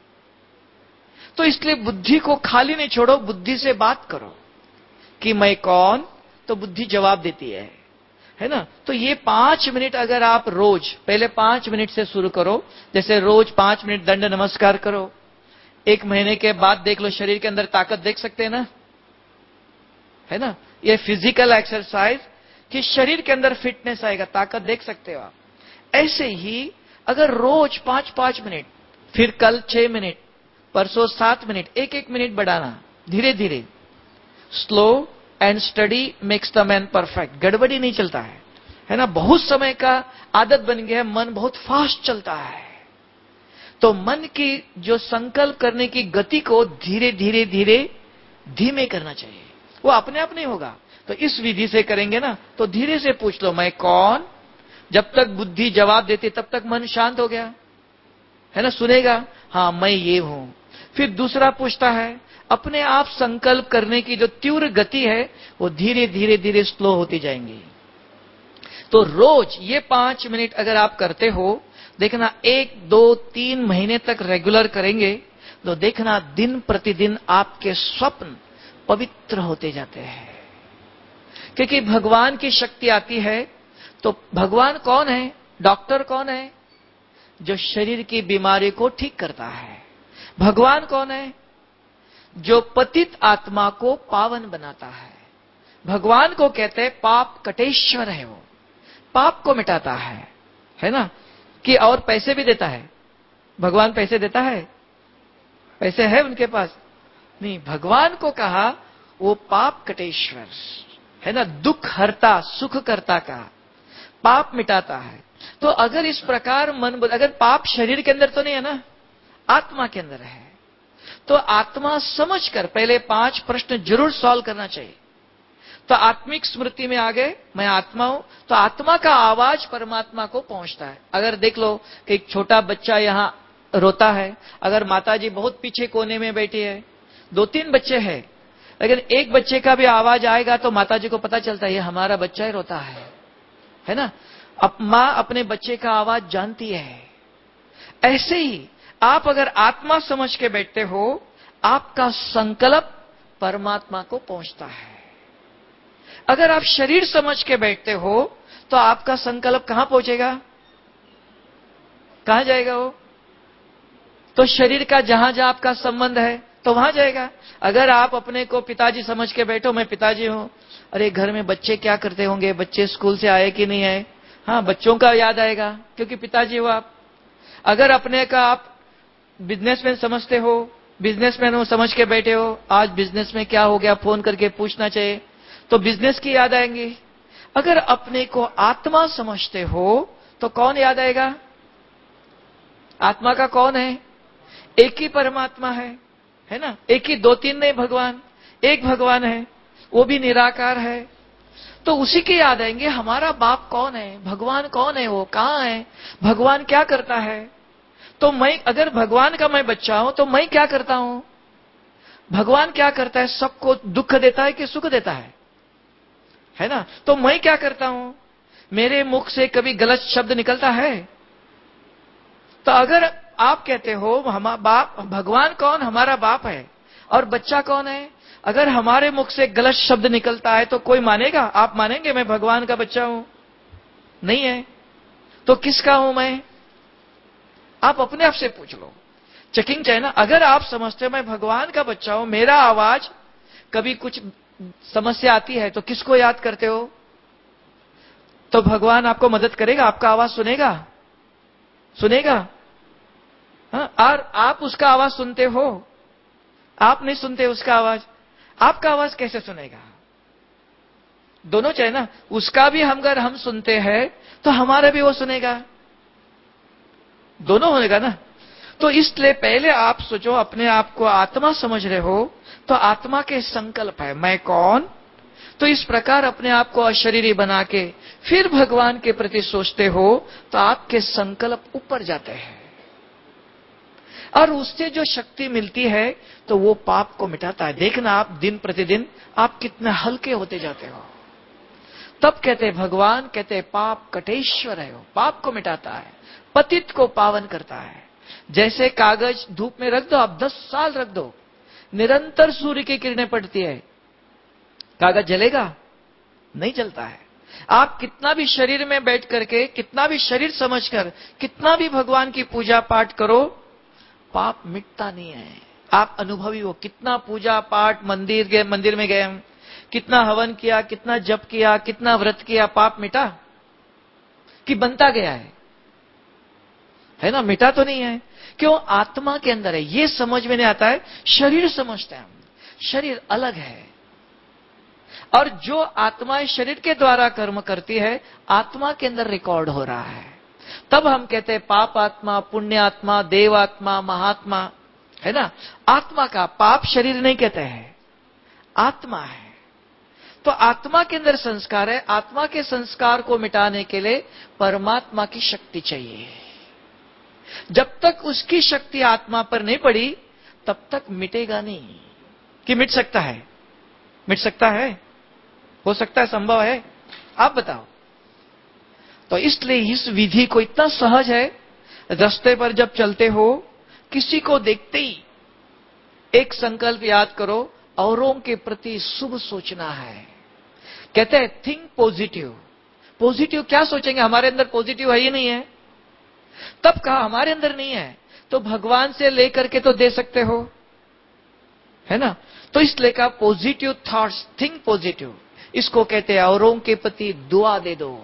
तो इसलिए बुद्धि को खाली नहीं छोड़ो, बुद्धि से बात करो कि मैं कौन, तो बुद्धि जवाब देती है, है ना? तो ये पांच मिनट अगर आप रोज, पहले पांच मिनट से शुरू करो। जैसे रोज पांच मिनट दंड नमस्कार करो। एक महीने के बाद देख लो, शरीर के अंदर ताकत देख सकते हैं ना, है ना? ये फिजिकल एक्सरसाइज कि शरीर के अंदर फिटनेस आएगा, ताकत देख सकते हो आप। ऐसे ही अगर रोज पांच पांच मिनट, फिर कल छह मिनट, परसों सात मिनट, एक एक मिनट बढ़ाना धीरे धीरे। Slow and study makes the man perfect. गड़बड़ी नहीं चलता है, है ना? बहुत समय का आदत बन गया है, मन बहुत फास्ट चलता है। तो मन की जो संकल्प करने की गति को धीरे धीरे धीरे धीमे करना चाहिए, वो अपने आप नहीं होगा। तो इस विधि से करेंगे ना, तो धीरे से पूछ लो मैं कौन। जब तक बुद्धि जवाब देती तब तक मन शांत हो गया, है ना? सुनेगा, हाँ मैं ये हूं। फिर दूसरा पूछता है, अपने आप संकल्प करने की जो तीव्र गति है वो धीरे धीरे धीरे स्लो होती जाएंगी। तो रोज ये पांच मिनट अगर आप करते हो, देखना एक दो तीन महीने तक रेगुलर करेंगे, तो देखना दिन प्रतिदिन आपके स्वप्न पवित्र होते जाते हैं। क्योंकि भगवान की शक्ति आती है। तो भगवान कौन है? डॉक्टर कौन है? जो शरीर की बीमारी को ठीक करता है। भगवान कौन है? जो पतित आत्मा को पावन बनाता है। भगवान को कहते हैं पाप कटेश्वर है, वो पाप को मिटाता है, है ना? कि और पैसे भी देता है। भगवान पैसे देता है? पैसे है उनके पास? नहीं। भगवान को कहा वो पाप कटेश्वर, है ना? दुख हरता, सुख करता का, पाप मिटाता है। तो अगर इस प्रकार मन, अगर पाप शरीर के अंदर तो नहीं है ना, आत्मा के अंदर है, तो आत्मा समझकर पहले पांच प्रश्न जरूर सॉल्व करना चाहिए। तो आत्मिक स्मृति में आ गए, मैं आत्मा हूं, तो आत्मा का आवाज परमात्मा को पहुंचता है। अगर देख लो कि एक छोटा बच्चा यहां रोता है, अगर माताजी बहुत पीछे कोने में बैठी है, दो तीन बच्चे हैं, लेकिन एक बच्चे का भी आवाज आएगा तो माताजी को पता चलता है ये हमारा बच्चा ही रोता है, है ना? अब मां अपने बच्चे का आवाज जानती है। ऐसे ही आप अगर आत्मा समझ के बैठते हो, आपका संकल्प परमात्मा को पहुंचता है। अगर आप शरीर समझ के बैठते हो तो आपका संकल्प कहां पहुंचेगा? कहां जाएगा वो? तो शरीर का जहां जहां आपका संबंध है तो वहां जाएगा। अगर आप अपने को पिताजी समझ के बैठो, मैं पिताजी हूं, अरे घर में बच्चे क्या करते होंगे, बच्चे स्कूल से आए कि नहीं आए, हाँ बच्चों का याद आएगा क्योंकि पिताजी हो आप। अगर अपने का आप बिजनेसमैन समझते हो, बिजनेसमैन हो समझ के बैठे हो, आज बिजनेस में क्या हो गया फोन करके पूछना चाहिए, तो बिजनेस की याद आएंगी। अगर अपने को आत्मा समझते हो तो कौन याद आएगा? आत्मा का कौन है? एक ही परमात्मा है, है ना? एक ही, दो तीन नहीं भगवान, एक भगवान है, वो भी निराकार है। तो उसी की याद आएंगे। हमारा बाप कौन है, भगवान कौन है, वो कहां है, भगवान क्या करता है। तो मैं, अगर भगवान का मैं बच्चा हूं तो मैं क्या करता हूं? भगवान क्या करता है? सबको दुख देता है कि सुख देता है, है ना? तो मैं क्या करता हूं? मेरे मुख से कभी गलत शब्द निकलता है? तो अगर आप कहते हो हमारा बाप, भगवान कौन? हमारा बाप है, और बच्चा कौन है? अगर हमारे मुख से गलत शब्द निकलता है तो कोई मानेगा? आप मानेंगे मैं भगवान का बच्चा हूं? नहीं है। तो किसका हूं मैं? आप अपने आप से पूछ लो, चेकिंग चाहिए ना। अगर आप समझते हो मैं भगवान का बच्चा हूं, मेरा आवाज कभी कुछ समस्या आती है तो किसको याद करते हो? तो भगवान आपको मदद करेगा, आपका आवाज सुनेगा, सुनेगा हाँ? और आप उसका आवाज सुनते हो? आप नहीं सुनते उसका आवाज, आपका आवाज कैसे सुनेगा? दोनों चाहिए ना। उसका भी हम अगर हम सुनते हैं तो हमारा भी वो सुनेगा, दोनों होगा ना। तो इसलिए पहले आप सोचो, अपने आप को आत्मा समझ रहे हो तो आत्मा के संकल्प है, मैं कौन। तो इस प्रकार अपने आप को अशरीरी बना के फिर भगवान के प्रति सोचते हो तो आपके संकल्प ऊपर जाते हैं, और उससे जो शक्ति मिलती है तो वो पाप को मिटाता है। देखना आप दिन प्रतिदिन आप कितने हल्के होते जाते हो। तब कहते हैं, भगवान कहते हैं पाप कटेश्वर है, वो पाप को मिटाता है, पतित को पावन करता है। जैसे कागज धूप में रख दो, आप दस साल रख दो, निरंतर सूर्य की किरणें पड़ती है, कागज जलेगा? नहीं जलता है। आप कितना भी शरीर में बैठ करके, कितना भी शरीर समझकर, कितना भी भगवान की पूजा पाठ करो, पाप मिटता नहीं है। आप अनुभवी हो, कितना पूजा पाठ, मंदिर गए, मंदिर में गए हम, कितना हवन किया, कितना जप किया, कितना व्रत किया, पाप मिटा कि बनता गया है? है ना? मिटा तो नहीं है। क्यों? आत्मा के अंदर है। ये समझ में नहीं आता है, शरीर समझते हैं हम, शरीर अलग है। और जो आत्मा शरीर के द्वारा कर्म करती है, आत्मा के अंदर रिकॉर्ड हो रहा है। तब हम कहते हैं पाप आत्मा, पुण्य आत्मा, देव आत्मा, महात्मा, है ना? आत्मा का, पाप शरीर नहीं कहते हैं, आत्मा है। तो आत्मा के अंदर संस्कार है। आत्मा के संस्कार को मिटाने के लिए परमात्मा की शक्ति चाहिए। जब तक उसकी शक्ति आत्मा पर नहीं पड़ी तब तक मिटेगा नहीं। कि मिट सकता है? मिट सकता है? हो सकता है? संभव है? आप बताओ। तो इसलिए इस विधि को इतना सहज है, रास्ते पर जब चलते हो, किसी को देखते ही एक संकल्प याद करो, औरों के प्रति शुभ सोचना है। कहते हैं थिंक पॉजिटिव। पॉजिटिव क्या सोचेंगे? हमारे अंदर पॉजिटिव है ही नहीं है। तब कहा हमारे अंदर नहीं है तो भगवान से लेकर के तो दे सकते हो, है ना? तो इसलिए कहा पॉजिटिव थॉट्स, थिंक पॉजिटिव। इसको कहते हैं औरों के प्रति दुआ दे दो,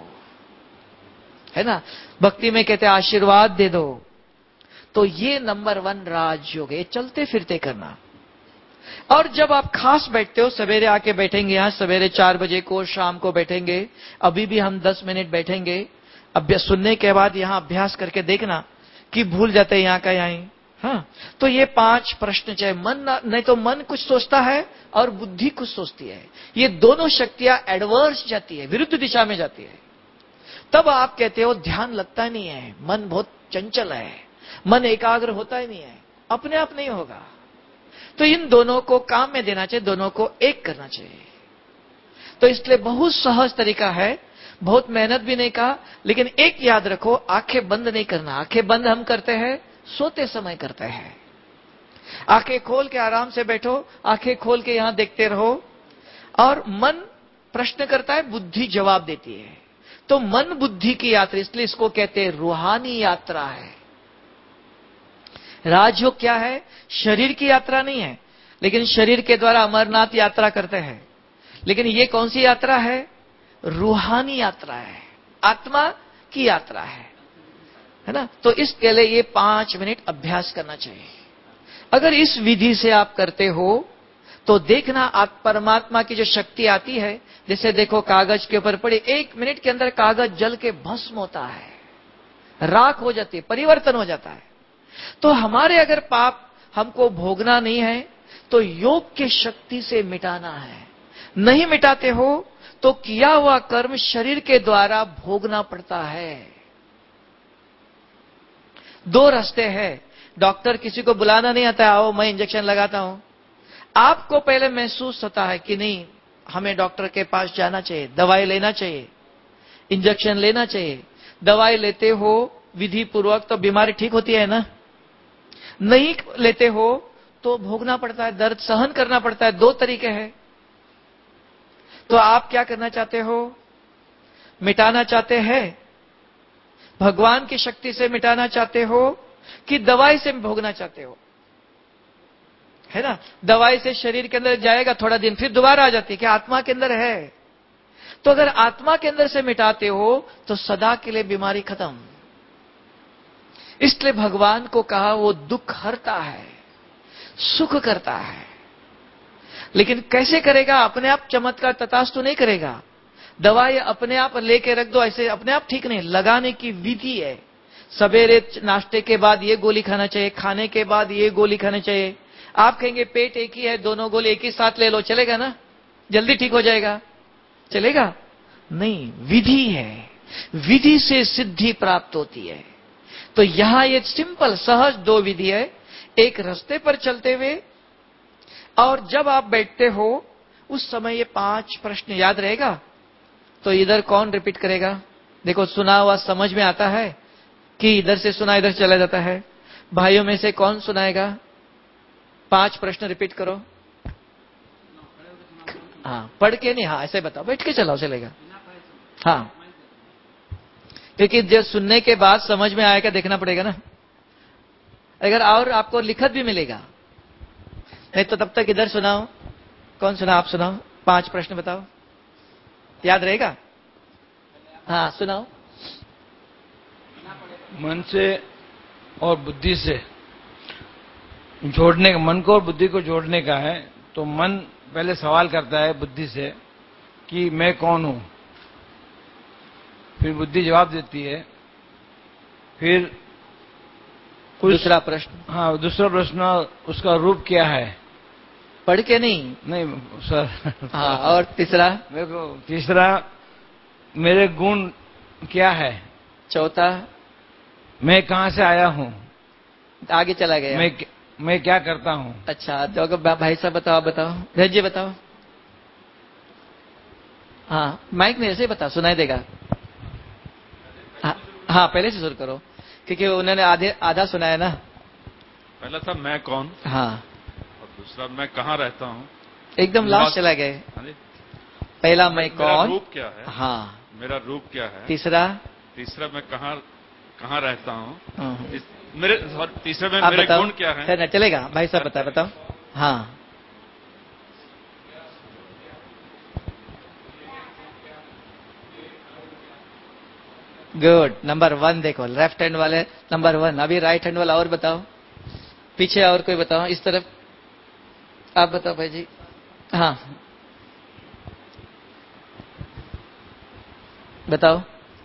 है ना? भक्ति में कहते हैं आशीर्वाद दे दो। तो ये नंबर वन राजयोग है, चलते फिरते करना। और जब आप खास बैठते हो, सवेरे आके बैठेंगे यहां, सवेरे चार बजे को, शाम को बैठेंगे, अभी भी हम दस मिनट बैठेंगे। अभ्यास सुनने के बाद यहां अभ्यास करके देखना कि भूल जाते हैं यहाँ का यहीं। हाँ, तो ये पांच प्रश्न चाहे मन, नहीं तो मन कुछ सोचता है और बुद्धि कुछ सोचती है, ये दोनों शक्तियां एडवर्स जाती है, विरुद्ध दिशा में जाती है। तब आप कहते हो ध्यान लगता नहीं है, मन बहुत चंचल है, मन एकाग्र होता ही नहीं है, अपने आप नहीं होगा। तो इन दोनों को काम में देना चाहिए, दोनों को एक करना चाहिए। तो इसलिए बहुत सहज तरीका है, बहुत मेहनत भी नहीं कहा, लेकिन एक याद रखो, आंखें बंद नहीं करना। आंखें बंद हम करते हैं सोते समय करते हैं। आंखें खोल के आराम से बैठो, आंखें खोल के यहां देखते रहो, और मन प्रश्न करता है, बुद्धि जवाब देती है। तो मन बुद्धि की यात्रा, इसलिए इसको कहते हैं रूहानी यात्रा है। राजयोग क्या है? शरीर की यात्रा नहीं है, लेकिन शरीर के द्वारा अमरनाथ यात्रा करते हैं। लेकिन ये कौन सी यात्रा है? रूहानी यात्रा है, आत्मा की यात्रा है, है ना। तो इसके लिए ये पांच मिनट अभ्यास करना चाहिए। अगर इस विधि से आप करते हो तो देखना, आप परमात्मा की जो शक्ति आती है, जैसे देखो कागज के ऊपर पड़ी, एक मिनट के अंदर कागज जल के भस्म होता है, राख हो जाती है, परिवर्तन हो जाता है। तो हमारे अगर पाप हमको भोगना नहीं है तो योग की शक्ति से मिटाना है। नहीं मिटाते हो तो किया हुआ कर्म शरीर के द्वारा भोगना पड़ता है। दो रास्ते हैं। डॉक्टर किसी को बुलाना नहीं आता, आओ मैं इंजेक्शन लगाता हूं। आपको पहले महसूस होता है कि नहीं, हमें डॉक्टर के पास जाना चाहिए, दवाई लेना चाहिए, इंजेक्शन लेना चाहिए। दवाई लेते हो विधि पूर्वक तो बीमारी ठीक होती है ना। नहीं लेते हो तो भोगना पड़ता है, दर्द सहन करना पड़ता है। दो तरीके हैं। तो आप क्या करना चाहते हो? मिटाना चाहते हैं, भगवान की शक्ति से मिटाना चाहते हो कि दवाई से भोगना चाहते हो? है ना, दवाई से शरीर के अंदर जाएगा थोड़ा दिन, फिर दोबारा आ जाती है कि आत्मा के अंदर है। तो अगर आत्मा के अंदर से मिटाते हो तो सदा के लिए बीमारी खत्म। इसलिए भगवान को कहा वो दुख हरता है, सुख करता है। लेकिन कैसे करेगा? अपने आप चमत्कार तथास्तु नहीं करेगा। दवाई अपने आप लेके रख दो, ऐसे अपने आप ठीक नहीं। लगाने की विधि है। सवेरे नाश्ते के बाद ये गोली खाना चाहिए, खाने के बाद ये गोली खाना चाहिए। आप कहेंगे पेट एक ही है, दोनों गोली एक ही साथ ले लो, चलेगा ना? जल्दी ठीक हो जाएगा? चलेगा नहीं। विधि है, विधि से सिद्धि प्राप्त होती है। तो यहां ये सिंपल सहज दो विधि है। एक रास्ते पर चलते हुए, और जब आप बैठते हो उस समय ये पांच प्रश्न याद रहेगा। तो इधर कौन रिपीट करेगा? देखो सुना हुआ समझ में आता है कि इधर से सुना इधर चला जाता है? भाइयों में से कौन सुनाएगा? पांच प्रश्न रिपीट करो। हाँ, पढ़ के नहीं, हाँ ऐसे बताओ, बैठ के चलाओ, चलेगा। हाँ, क्योंकि जब सुनने के बाद समझ में आएगा, देखना पड़ेगा ना। अगर और आपको लिखत भी मिलेगा, नहीं तो तब तक इधर सुनाओ। कौन सुना? आप सुनाओ, पांच प्रश्न बताओ, याद रहेगा। हाँ सुनाओ। मन से और बुद्धि से जोड़ने का, मन को और बुद्धि को जोड़ने का है। तो मन पहले सवाल करता है बुद्धि से कि मैं कौन हूं, फिर बुद्धि जवाब देती है। फिर दूसरा प्रश्न। हाँ, दूसरा प्रश्न, उसका रूप क्या है? पढ़ के नहीं नहीं सर। हाँ, और तीसरा? मेरे को तीसरा, मेरे गुण क्या है? चौथा? मैं कहां से आया हूं? आगे चला गया। मैं मैं क्या करता हूं? अच्छा, तो अगर भाई साहब बताओ, बताओ धैर्य बताओ। हाँ, माइक में ऐसे बताओ, सुनाई देगा। हाँ, हाँ पहले से शुरू करो, क्योंकि उन्होंने आधे आधा सुनाया ना। पहला था मैं कौन, हाँ, और दूसरा मैं कहाँ रहता हूँ। एकदम लास्ट चला गए। पहला मैं मेरा कौन, रूप क्या है। हाँ, मेरा रूप क्या है। तीसरा? तीसरा मैं कहाँ कहाँ रहता हूँ। हाँ। तीस- मेरे तीसरा में आप मेरे बताओ। गुण क्या है। है ना, चलेगा भाई साहब, बताओ बताओ। हाँ, गुड। नंबर वन देखो, लेफ्ट हैंड वाले नंबर वन। अभी राइट हैंड वाला और बताओ, पीछे और कोई बताओ, इस तरफ आप बताओ भाई जी। हाँ बताओ।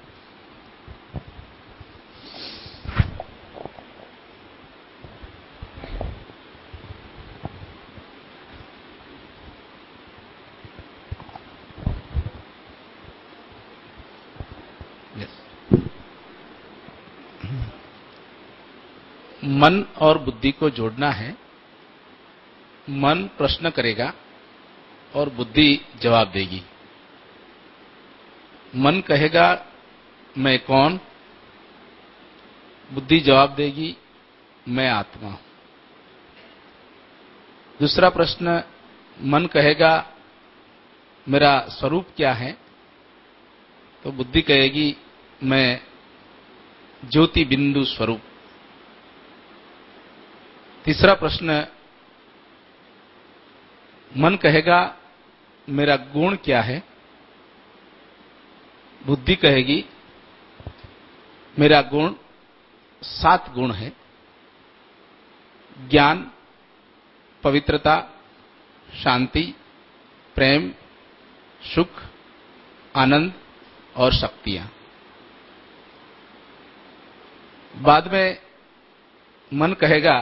मन और बुद्धि को जोड़ना है। मन प्रश्न करेगा और बुद्धि जवाब देगी। मन कहेगा मैं कौन, बुद्धि जवाब देगी मैं आत्मा हूं। दूसरा प्रश्न, मन कहेगा मेरा स्वरूप क्या है, तो बुद्धि कहेगी मैं ज्योति बिंदु स्वरूप। तीसरा प्रश्न, मन कहेगा मेरा गुण क्या है, बुद्धि कहेगी मेरा गुण सात गुण है, ज्ञान, पवित्रता, शांति, प्रेम, सुख, आनंद और शक्तियां। बाद में मन कहेगा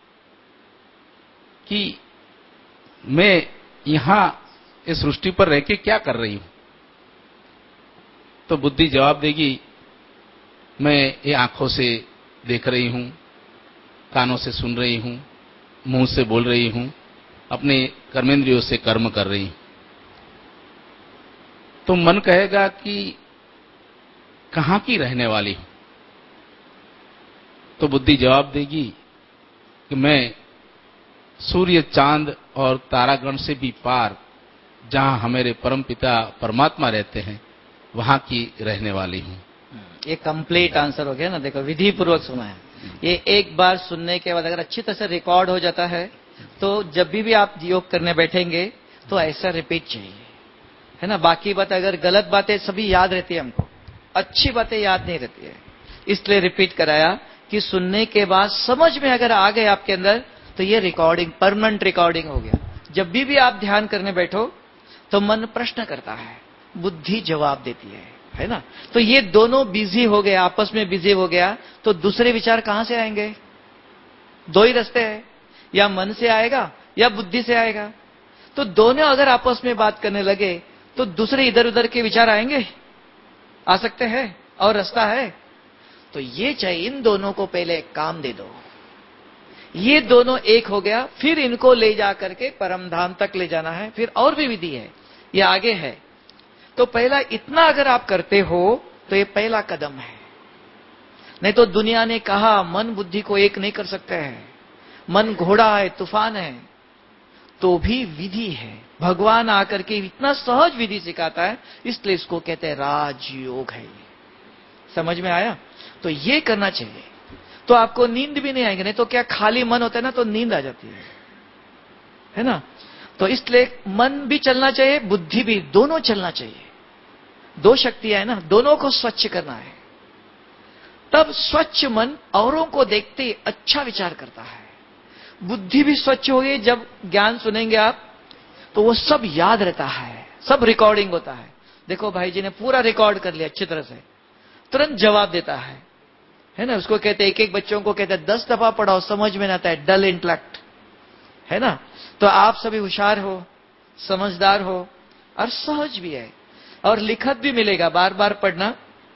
कि मैं यहां इस सृष्टि पर रह के क्या कर रही हूं, तो बुद्धि जवाब देगी मैं ये आंखों से देख रही हूं, कानों से सुन रही हूं, मुंह से बोल रही हूं, अपने कर्मेंद्रियों से कर्म कर रही हूं। तो मन कहेगा कि कहां की रहने वाली हूं, तो बुद्धि जवाब देगी कि मैं सूर्य, चांद और तारागण से भी पार, जहां हमारे परमपिता परमात्मा रहते हैं, वहां की रहने वाली हूं। ये कंप्लीट आंसर हो गया ना। देखो, विधि पूर्वक सुना है। ये एक बार सुनने के बाद अगर अच्छी तरह से रिकॉर्ड हो जाता है, तो जब भी भी आप योग करने बैठेंगे तो ऐसा रिपीट चाहिए, है ना। बाकी बात अगर गलत बातें सभी याद रहती है हमको, अच्छी बातें याद नहीं रहती है, इसलिए रिपीट कराया कि सुनने के बाद समझ में अगर आ गए आपके अंदर, तो ये रिकॉर्डिंग परमानेंट रिकॉर्डिंग हो गया। जब भी भी आप ध्यान करने बैठो तो मन प्रश्न करता है, बुद्धि जवाब देती है, है ना। तो ये दोनों बिजी हो गए, आपस में बिजी हो गया, तो दूसरे विचार कहां से आएंगे? दो ही रास्ते हैं, या मन से आएगा या बुद्धि से आएगा। तो दोनों अगर आपस में बात करने लगे तो दूसरे इधर उधर के विचार आएंगे, आ सकते हैं, और रास्ता है। तो ये चाहिए, इन दोनों को पहले एक काम दे दो, ये दोनों एक हो गया, फिर इनको ले जा करके परम धाम तक ले जाना है। फिर और भी विधि है, ये आगे है। तो पहला इतना अगर आप करते हो तो ये पहला कदम है। नहीं तो दुनिया ने कहा मन बुद्धि को एक नहीं कर सकते हैं, मन घोड़ा है, तूफान है, तो भी विधि है। भगवान आकर के इतना सहज विधि सिखाता है, इसलिए इसको कहते हैं राजयोग है। समझ में आया? तो ये करना चाहिए, तो आपको नींद भी नहीं आएगी। नहीं तो क्या, खाली मन होता है ना तो नींद आ जाती है, है ना। तो इसलिए मन भी चलना चाहिए, बुद्धि भी, दोनों चलना चाहिए। दो शक्तियां है ना, दोनों को स्वच्छ करना है। तब स्वच्छ मन औरों को देखते ही अच्छा विचार करता है। बुद्धि भी स्वच्छ होगी। जब ज्ञान सुनेंगे आप तो वो सब याद रहता है, सब रिकॉर्डिंग होता है। देखो भाई जी ने पूरा रिकॉर्ड कर लिया अच्छी तरह से, तुरंत जवाब देता है, है ना। उसको कहते हैं, एक एक बच्चों को कहते हैं दस दफा पढ़ाओ समझ में नहीं आता है, डल इंटेलेक्ट, है ना। तो आप सभी होशियार हो, समझदार हो और सहज भी है, और लिखत भी मिलेगा, बार बार पढ़ना।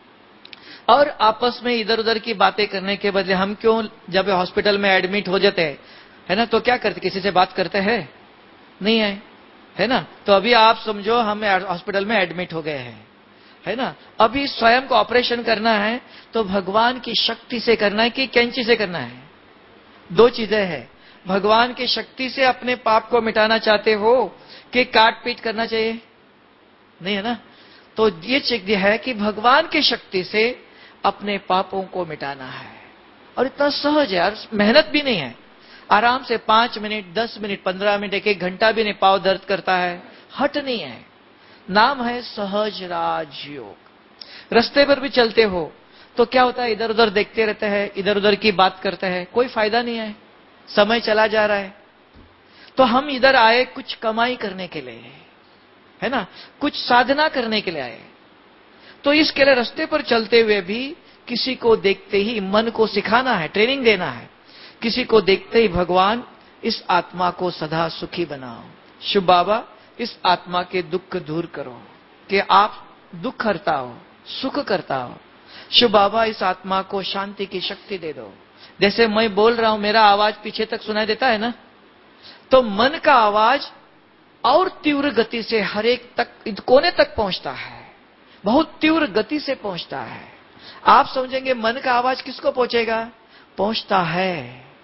और आपस में इधर उधर की बातें करने के बदले हम क्यों, जब हॉस्पिटल में एडमिट हो जाते हैं, है ना, तो क्या करते, किसी से बात करते हैं? नहीं है, है ना। तो अभी आप समझो हम हॉस्पिटल में एडमिट हो गए हैं, है ना। अभी स्वयं को ऑपरेशन करना है तो भगवान की शक्ति से करना है कि कैंची से करना है? दो चीजें हैं। भगवान की शक्ति से अपने पाप को मिटाना चाहते हो कि काट पीट करना चाहिए? नहीं, है ना। तो ये चीज है कि भगवान की शक्ति से अपने पापों को मिटाना है, और इतना सहज है यार, मेहनत भी नहीं है। आराम से पांच मिनट, दस मिनट, पंद्रह मिनट, एक एक घंटा भी नहीं, पाव दर्द करता है, हट नहीं है। नाम है सहज राजयोग। रास्ते पर भी चलते हो तो क्या होता है, इधर उधर देखते रहते हैं, इधर उधर की बात करते हैं, कोई फायदा नहीं है, समय चला जा रहा है। तो हम इधर आए कुछ कमाई करने के लिए, है ना, कुछ साधना करने के लिए आए। तो इसके लिए रास्ते पर चलते हुए भी किसी को देखते ही मन को सिखाना है, ट्रेनिंग देना है। किसी को देखते ही भगवान इस आत्मा को सदा सुखी बनाओ, शिव बाबा इस आत्मा के दुख दूर करो, कि आप दुख हरता हो, सुख करता हो। शिव बाबा इस आत्मा को शांति की शक्ति दे दो। जैसे मैं बोल रहा हूं, मेरा आवाज पीछे तक सुनाई देता है ना, तो मन का आवाज और तीव्र गति से हर एक तक, कोने तक पहुंचता है, बहुत तीव्र गति से पहुंचता है। आप समझेंगे मन का आवाज किसको पहुंचेगा? पहुंचता है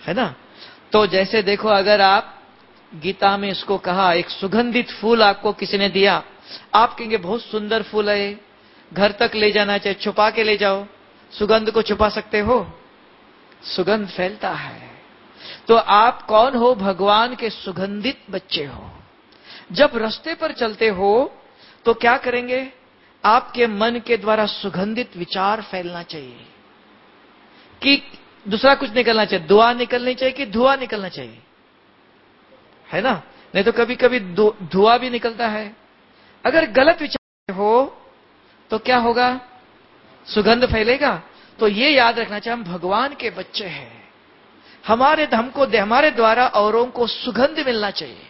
है ना? तो जैसे देखो, अगर आप गीता में इसको कहा, एक सुगंधित फूल आपको किसी ने दिया, आप कहेंगे बहुत सुंदर फूल है, घर तक ले जाना चाहिए, छुपा के ले जाओ। सुगंध को छुपा सकते हो? सुगंध फैलता है। तो आप कौन हो? भगवान के सुगंधित बच्चे हो। जब रास्ते पर चलते हो तो क्या करेंगे? आपके मन के द्वारा सुगंधित विचार फैलना चाहिए कि दूसरा कुछ निकलना चाहिए, दुआ निकलनी चाहिए कि धुआं निकलना चाहिए, है ना? नहीं तो कभी कभी धुआं भी निकलता है। अगर गलत विचार हो तो क्या होगा? सुगंध फैलेगा। तो ये याद रखना चाहिए, हम भगवान के बच्चे हैं। हमारे हमको हमारे द्वारा औरों को सुगंध मिलना चाहिए।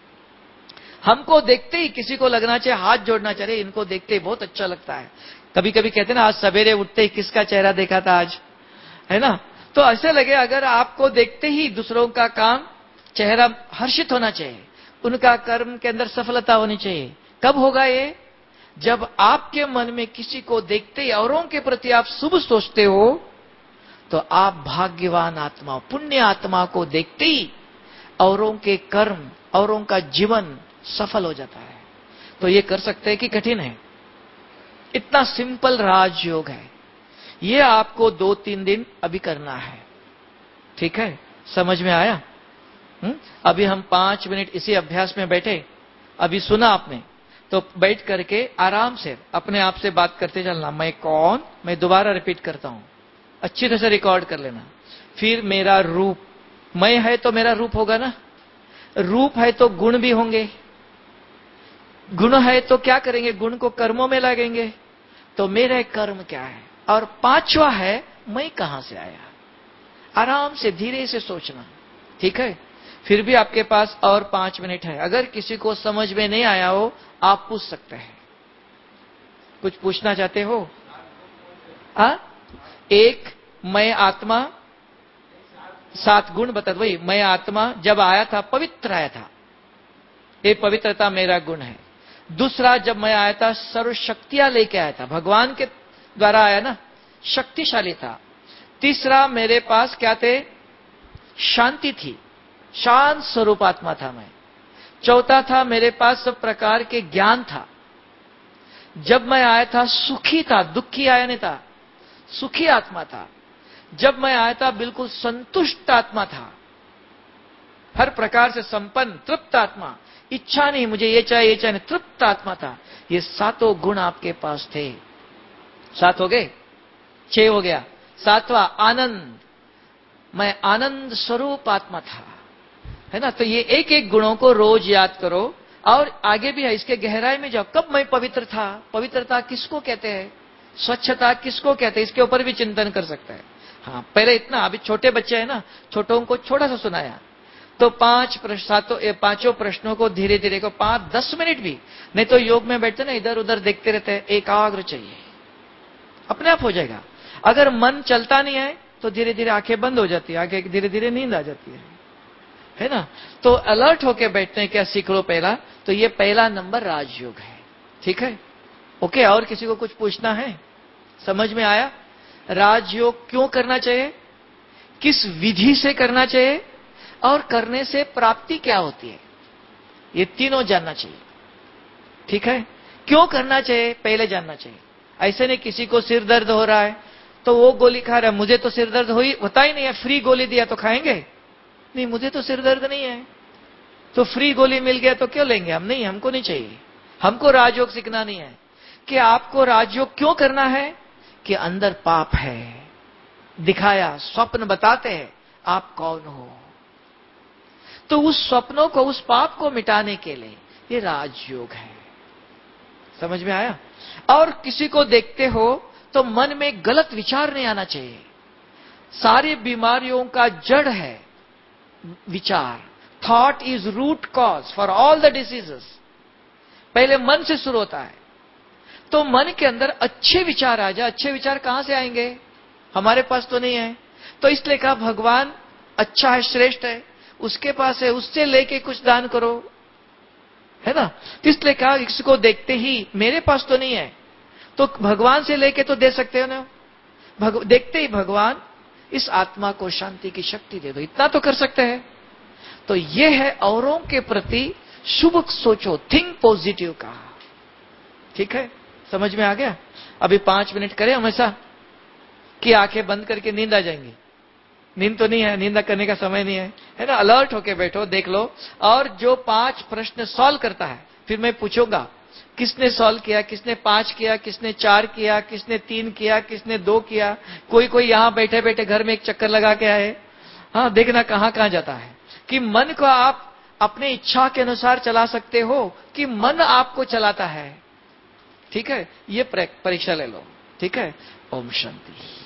हमको देखते ही किसी को लगना चाहिए, हाथ जोड़ना चाहिए, इनको देखते ही बहुत अच्छा लगता है। कभी कभी कहते हैं ना, आज सवेरे उठते ही किसका चेहरा देखा था आज, है ना? तो ऐसे लगे, अगर आपको देखते ही दूसरों का काम, चेहरा हर्षित होना चाहिए, उनका कर्म के अंदर सफलता होनी चाहिए। कब होगा ये? जब आपके मन में किसी को देखते ही औरों के प्रति आप शुभ सोचते हो, तो आप भाग्यवान आत्मा, पुण्य आत्मा को देखते ही औरों के कर्म, औरों का जीवन सफल हो जाता है। तो ये कर सकते हैं कि कठिन है? इतना सिंपल राजयोग है। ये आपको दो तीन दिन अभी करना है, ठीक है? समझ में आया? हुँ? अभी हम पांच मिनट इसी अभ्यास में बैठे, अभी सुना आपने, तो बैठ करके आराम से अपने आप से बात करते चलना। मैं कौन? मैं दोबारा रिपीट करता हूं, अच्छी तरह से रिकॉर्ड कर लेना। फिर मेरा रूप, मैं है तो मेरा रूप होगा ना? रूप है तो गुण भी होंगे, गुण है तो क्या करेंगे? गुण को कर्मों में लगेंगे। तो मेरे कर्म क्या है? और पांचवा है, मैं कहां से आया? आराम से धीरे से सोचना, ठीक है? फिर भी आपके पास और पांच मिनट है। अगर किसी को समझ में नहीं आया हो, आप पूछ सकते हैं। कुछ पूछना चाहते हो? आ? एक, मैं आत्मा, सात गुण बता। वही मैं आत्मा जब आया था, पवित्र आया था, ये पवित्रता मेरा गुण है। दूसरा, जब मैं आया था सर्व शक्तियां लेके आया था, भगवान के द्वारा आया ना, शक्तिशाली था। तीसरा, मेरे पास क्या थे? शांति थी, शांत स्वरूप आत्मा था मैं। चौथा था, मेरे पास सब प्रकार के ज्ञान था। जब मैं आया था सुखी था, दुखी आया नहीं था, सुखी आत्मा था। जब मैं आया था बिल्कुल संतुष्ट आत्मा था, हर प्रकार से संपन्न तृप्त आत्मा, इच्छा नहीं मुझे ये चाहिए ये चाहिए, तृप्त आत्मा था। ये सातों गुण आपके पास थे। सात हो गए? छह हो गया। सातवां, आनंद, मैं आनंद स्वरूप आत्मा था, है ना? तो ये एक एक गुणों को रोज याद करो। और आगे भी है, इसके गहराई में जाओ। कब मैं पवित्र था? पवित्रता किसको कहते हैं? स्वच्छता किसको कहते हैं? इसके ऊपर भी चिंतन कर सकते हैं। हाँ, पहले इतना, अभी छोटे बच्चे हैं ना, छोटों को छोटा सा सुनाया। तो पांच प्रश्न, सातों पांचों प्रश्नों को धीरे धीरे को, पांच दस मिनट भी नहीं तो योग में बैठते ना, इधर उधर देखते रहते हैं। एकाग्र चाहिए, अपने आप हो जाएगा। अगर मन चलता नहीं है तो धीरे धीरे आंखें बंद हो जाती है, आंखें धीरे धीरे नींद आ जाती है, है ना? तो अलर्ट होके बैठते हैं। क्या सीख लो पहला? तो ये पहला नंबर राजयोग है, ठीक है? ओके, और किसी को कुछ पूछना है? समझ में आया? राजयोग क्यों करना चाहिए, किस विधि से करना चाहिए, और करने से प्राप्ति क्या होती है, ये तीनों जानना चाहिए, ठीक है? क्यों करना चाहिए पहले जानना चाहिए। ऐसे नहीं किसी को सिर दर्द हो रहा है तो वो गोली खा रहा है, मुझे तो सिर दर्द हो ही होता ही नहीं है, फ्री गोली दिया तो खाएंगे? नहीं, मुझे तो सिर दर्द नहीं है, तो फ्री गोली मिल गया तो क्यों लेंगे हम? नहीं, हमको नहीं चाहिए। हमको राजयोग सीखना नहीं है। कि आपको राजयोग क्यों करना है? कि अंदर पाप है, दिखाया, स्वप्न बताते हैं आप कौन हो। तो उस स्वप्नों को, उस पाप को मिटाने के लिए ये राजयोग है। समझ में आया? और किसी को देखते हो तो मन में गलत विचार नहीं आना चाहिए। सारी बीमारियों का जड़ है विचार। Thought is root cause for all the diseases. पहले मन से शुरू होता है। तो मन के अंदर अच्छे विचार आ जाए। अच्छे विचार कहां से आएंगे? हमारे पास तो नहीं है। तो इसलिए कहा भगवान अच्छा है, श्रेष्ठ है, उसके पास है, उससे लेके कुछ दान करो, है ना? तो इसलिए कहा इसको देखते ही, मेरे पास तो नहीं है तो भगवान से लेके तो दे सकते हो ना। भग, देखते ही भगवान इस आत्मा को शांति की शक्ति दे दो, इतना तो कर सकते हैं। तो ये है औरों के प्रति शुभ सोचो, थिंक पॉजिटिव का। ठीक है, समझ में आ गया? अभी पांच मिनट करें हमेशा कि आंखें बंद करके नींद आ जाएंगी। नींद तो नहीं है, नींद करने का समय नहीं है, है ना? अलर्ट होके बैठो, देख लो। और जो पांच प्रश्न सॉल्व करता है, फिर मैं पूछूंगा किसने सॉल्व किया, किसने पांच किया, किसने चार किया, किसने तीन किया, किसने दो किया। कोई कोई यहां बैठे बैठे घर में एक चक्कर लगा के आए। हाँ, देखना कहां कहां जाता है। कि मन को आप अपने इच्छा के अनुसार चला सकते हो कि मन आपको चलाता है। ठीक है, ये परीक्षा ले लो। ठीक है, ओम शांति।